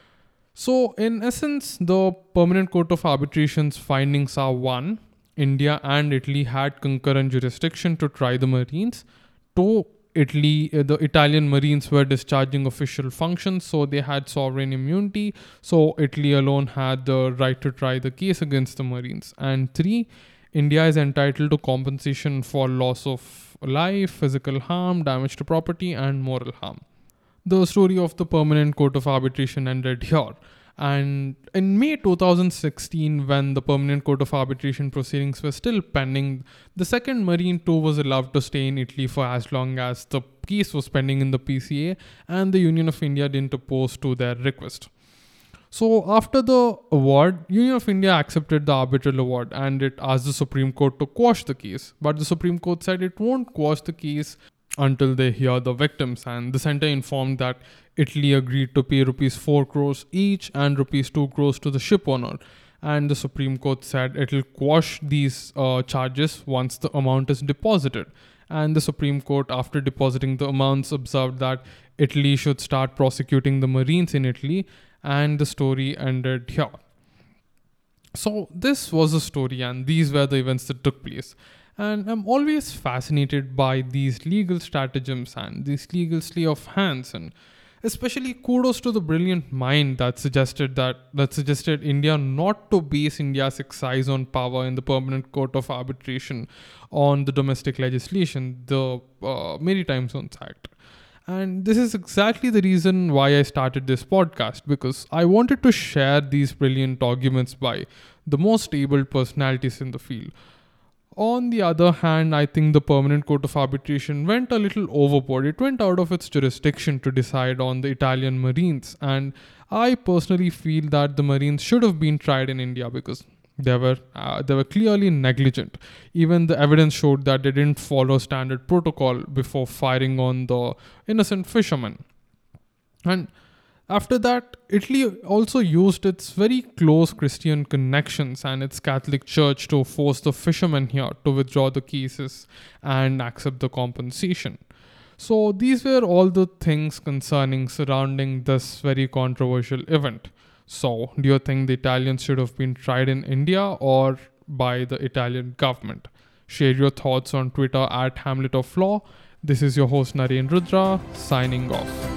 So, in essence, the Permanent Court of Arbitration's findings are one, India and Italy had concurrent jurisdiction to try the Marines. Two, Italy, uh, the Italian Marines were discharging official functions, so they had sovereign immunity. So Italy alone had the right to try the case against the Marines. And three, India is entitled to compensation for loss of life, physical harm, damage to property, and moral harm. The story of the Permanent Court of Arbitration ended here. And in May two thousand sixteen, when the Permanent Court of Arbitration proceedings were still pending, the second Marine too was allowed to stay in Italy for as long as the case was pending in the P C A, and the Union of India didn't oppose to their request. So after the award, Union of India accepted the arbitral award and it asked the Supreme Court to quash the case. But the Supreme Court said it won't quash the case until they hear the victims, and the centre informed that Italy agreed to pay rupees four crores each and rupees two crores to the ship owner, and the Supreme Court said it will quash these uh, charges once the amount is deposited. And the Supreme Court, after depositing the amounts, observed that Italy should start prosecuting the Marines in Italy, and the story ended here. So this was the story and these were the events that took place. And I'm always fascinated by these legal stratagems and these legal sleight of hands, and especially kudos to the brilliant mind that suggested that that suggested India not to base India's exercise on power in the Permanent Court of Arbitration on the domestic legislation, the uh, Maritime Zones Act. And this is exactly the reason why I started this podcast, because I wanted to share these brilliant arguments by the most able personalities in the field. On the other hand, I think the Permanent Court of Arbitration went a little overboard. It went out of its jurisdiction to decide on the Italian Marines, and I personally feel that the Marines should have been tried in India because they were uh, they were clearly negligent. Even the evidence showed that they didn't follow standard protocol before firing on the innocent fishermen. And after that, Italy also used its very close Christian connections and its Catholic Church to force the fishermen here to withdraw the cases and accept the compensation. So these were all the things concerning surrounding this very controversial event. So do you think the Italians should have been tried in India or by the Italian government? Share your thoughts on Twitter at Hamlet of Law. This is your host Naren Rudra signing off.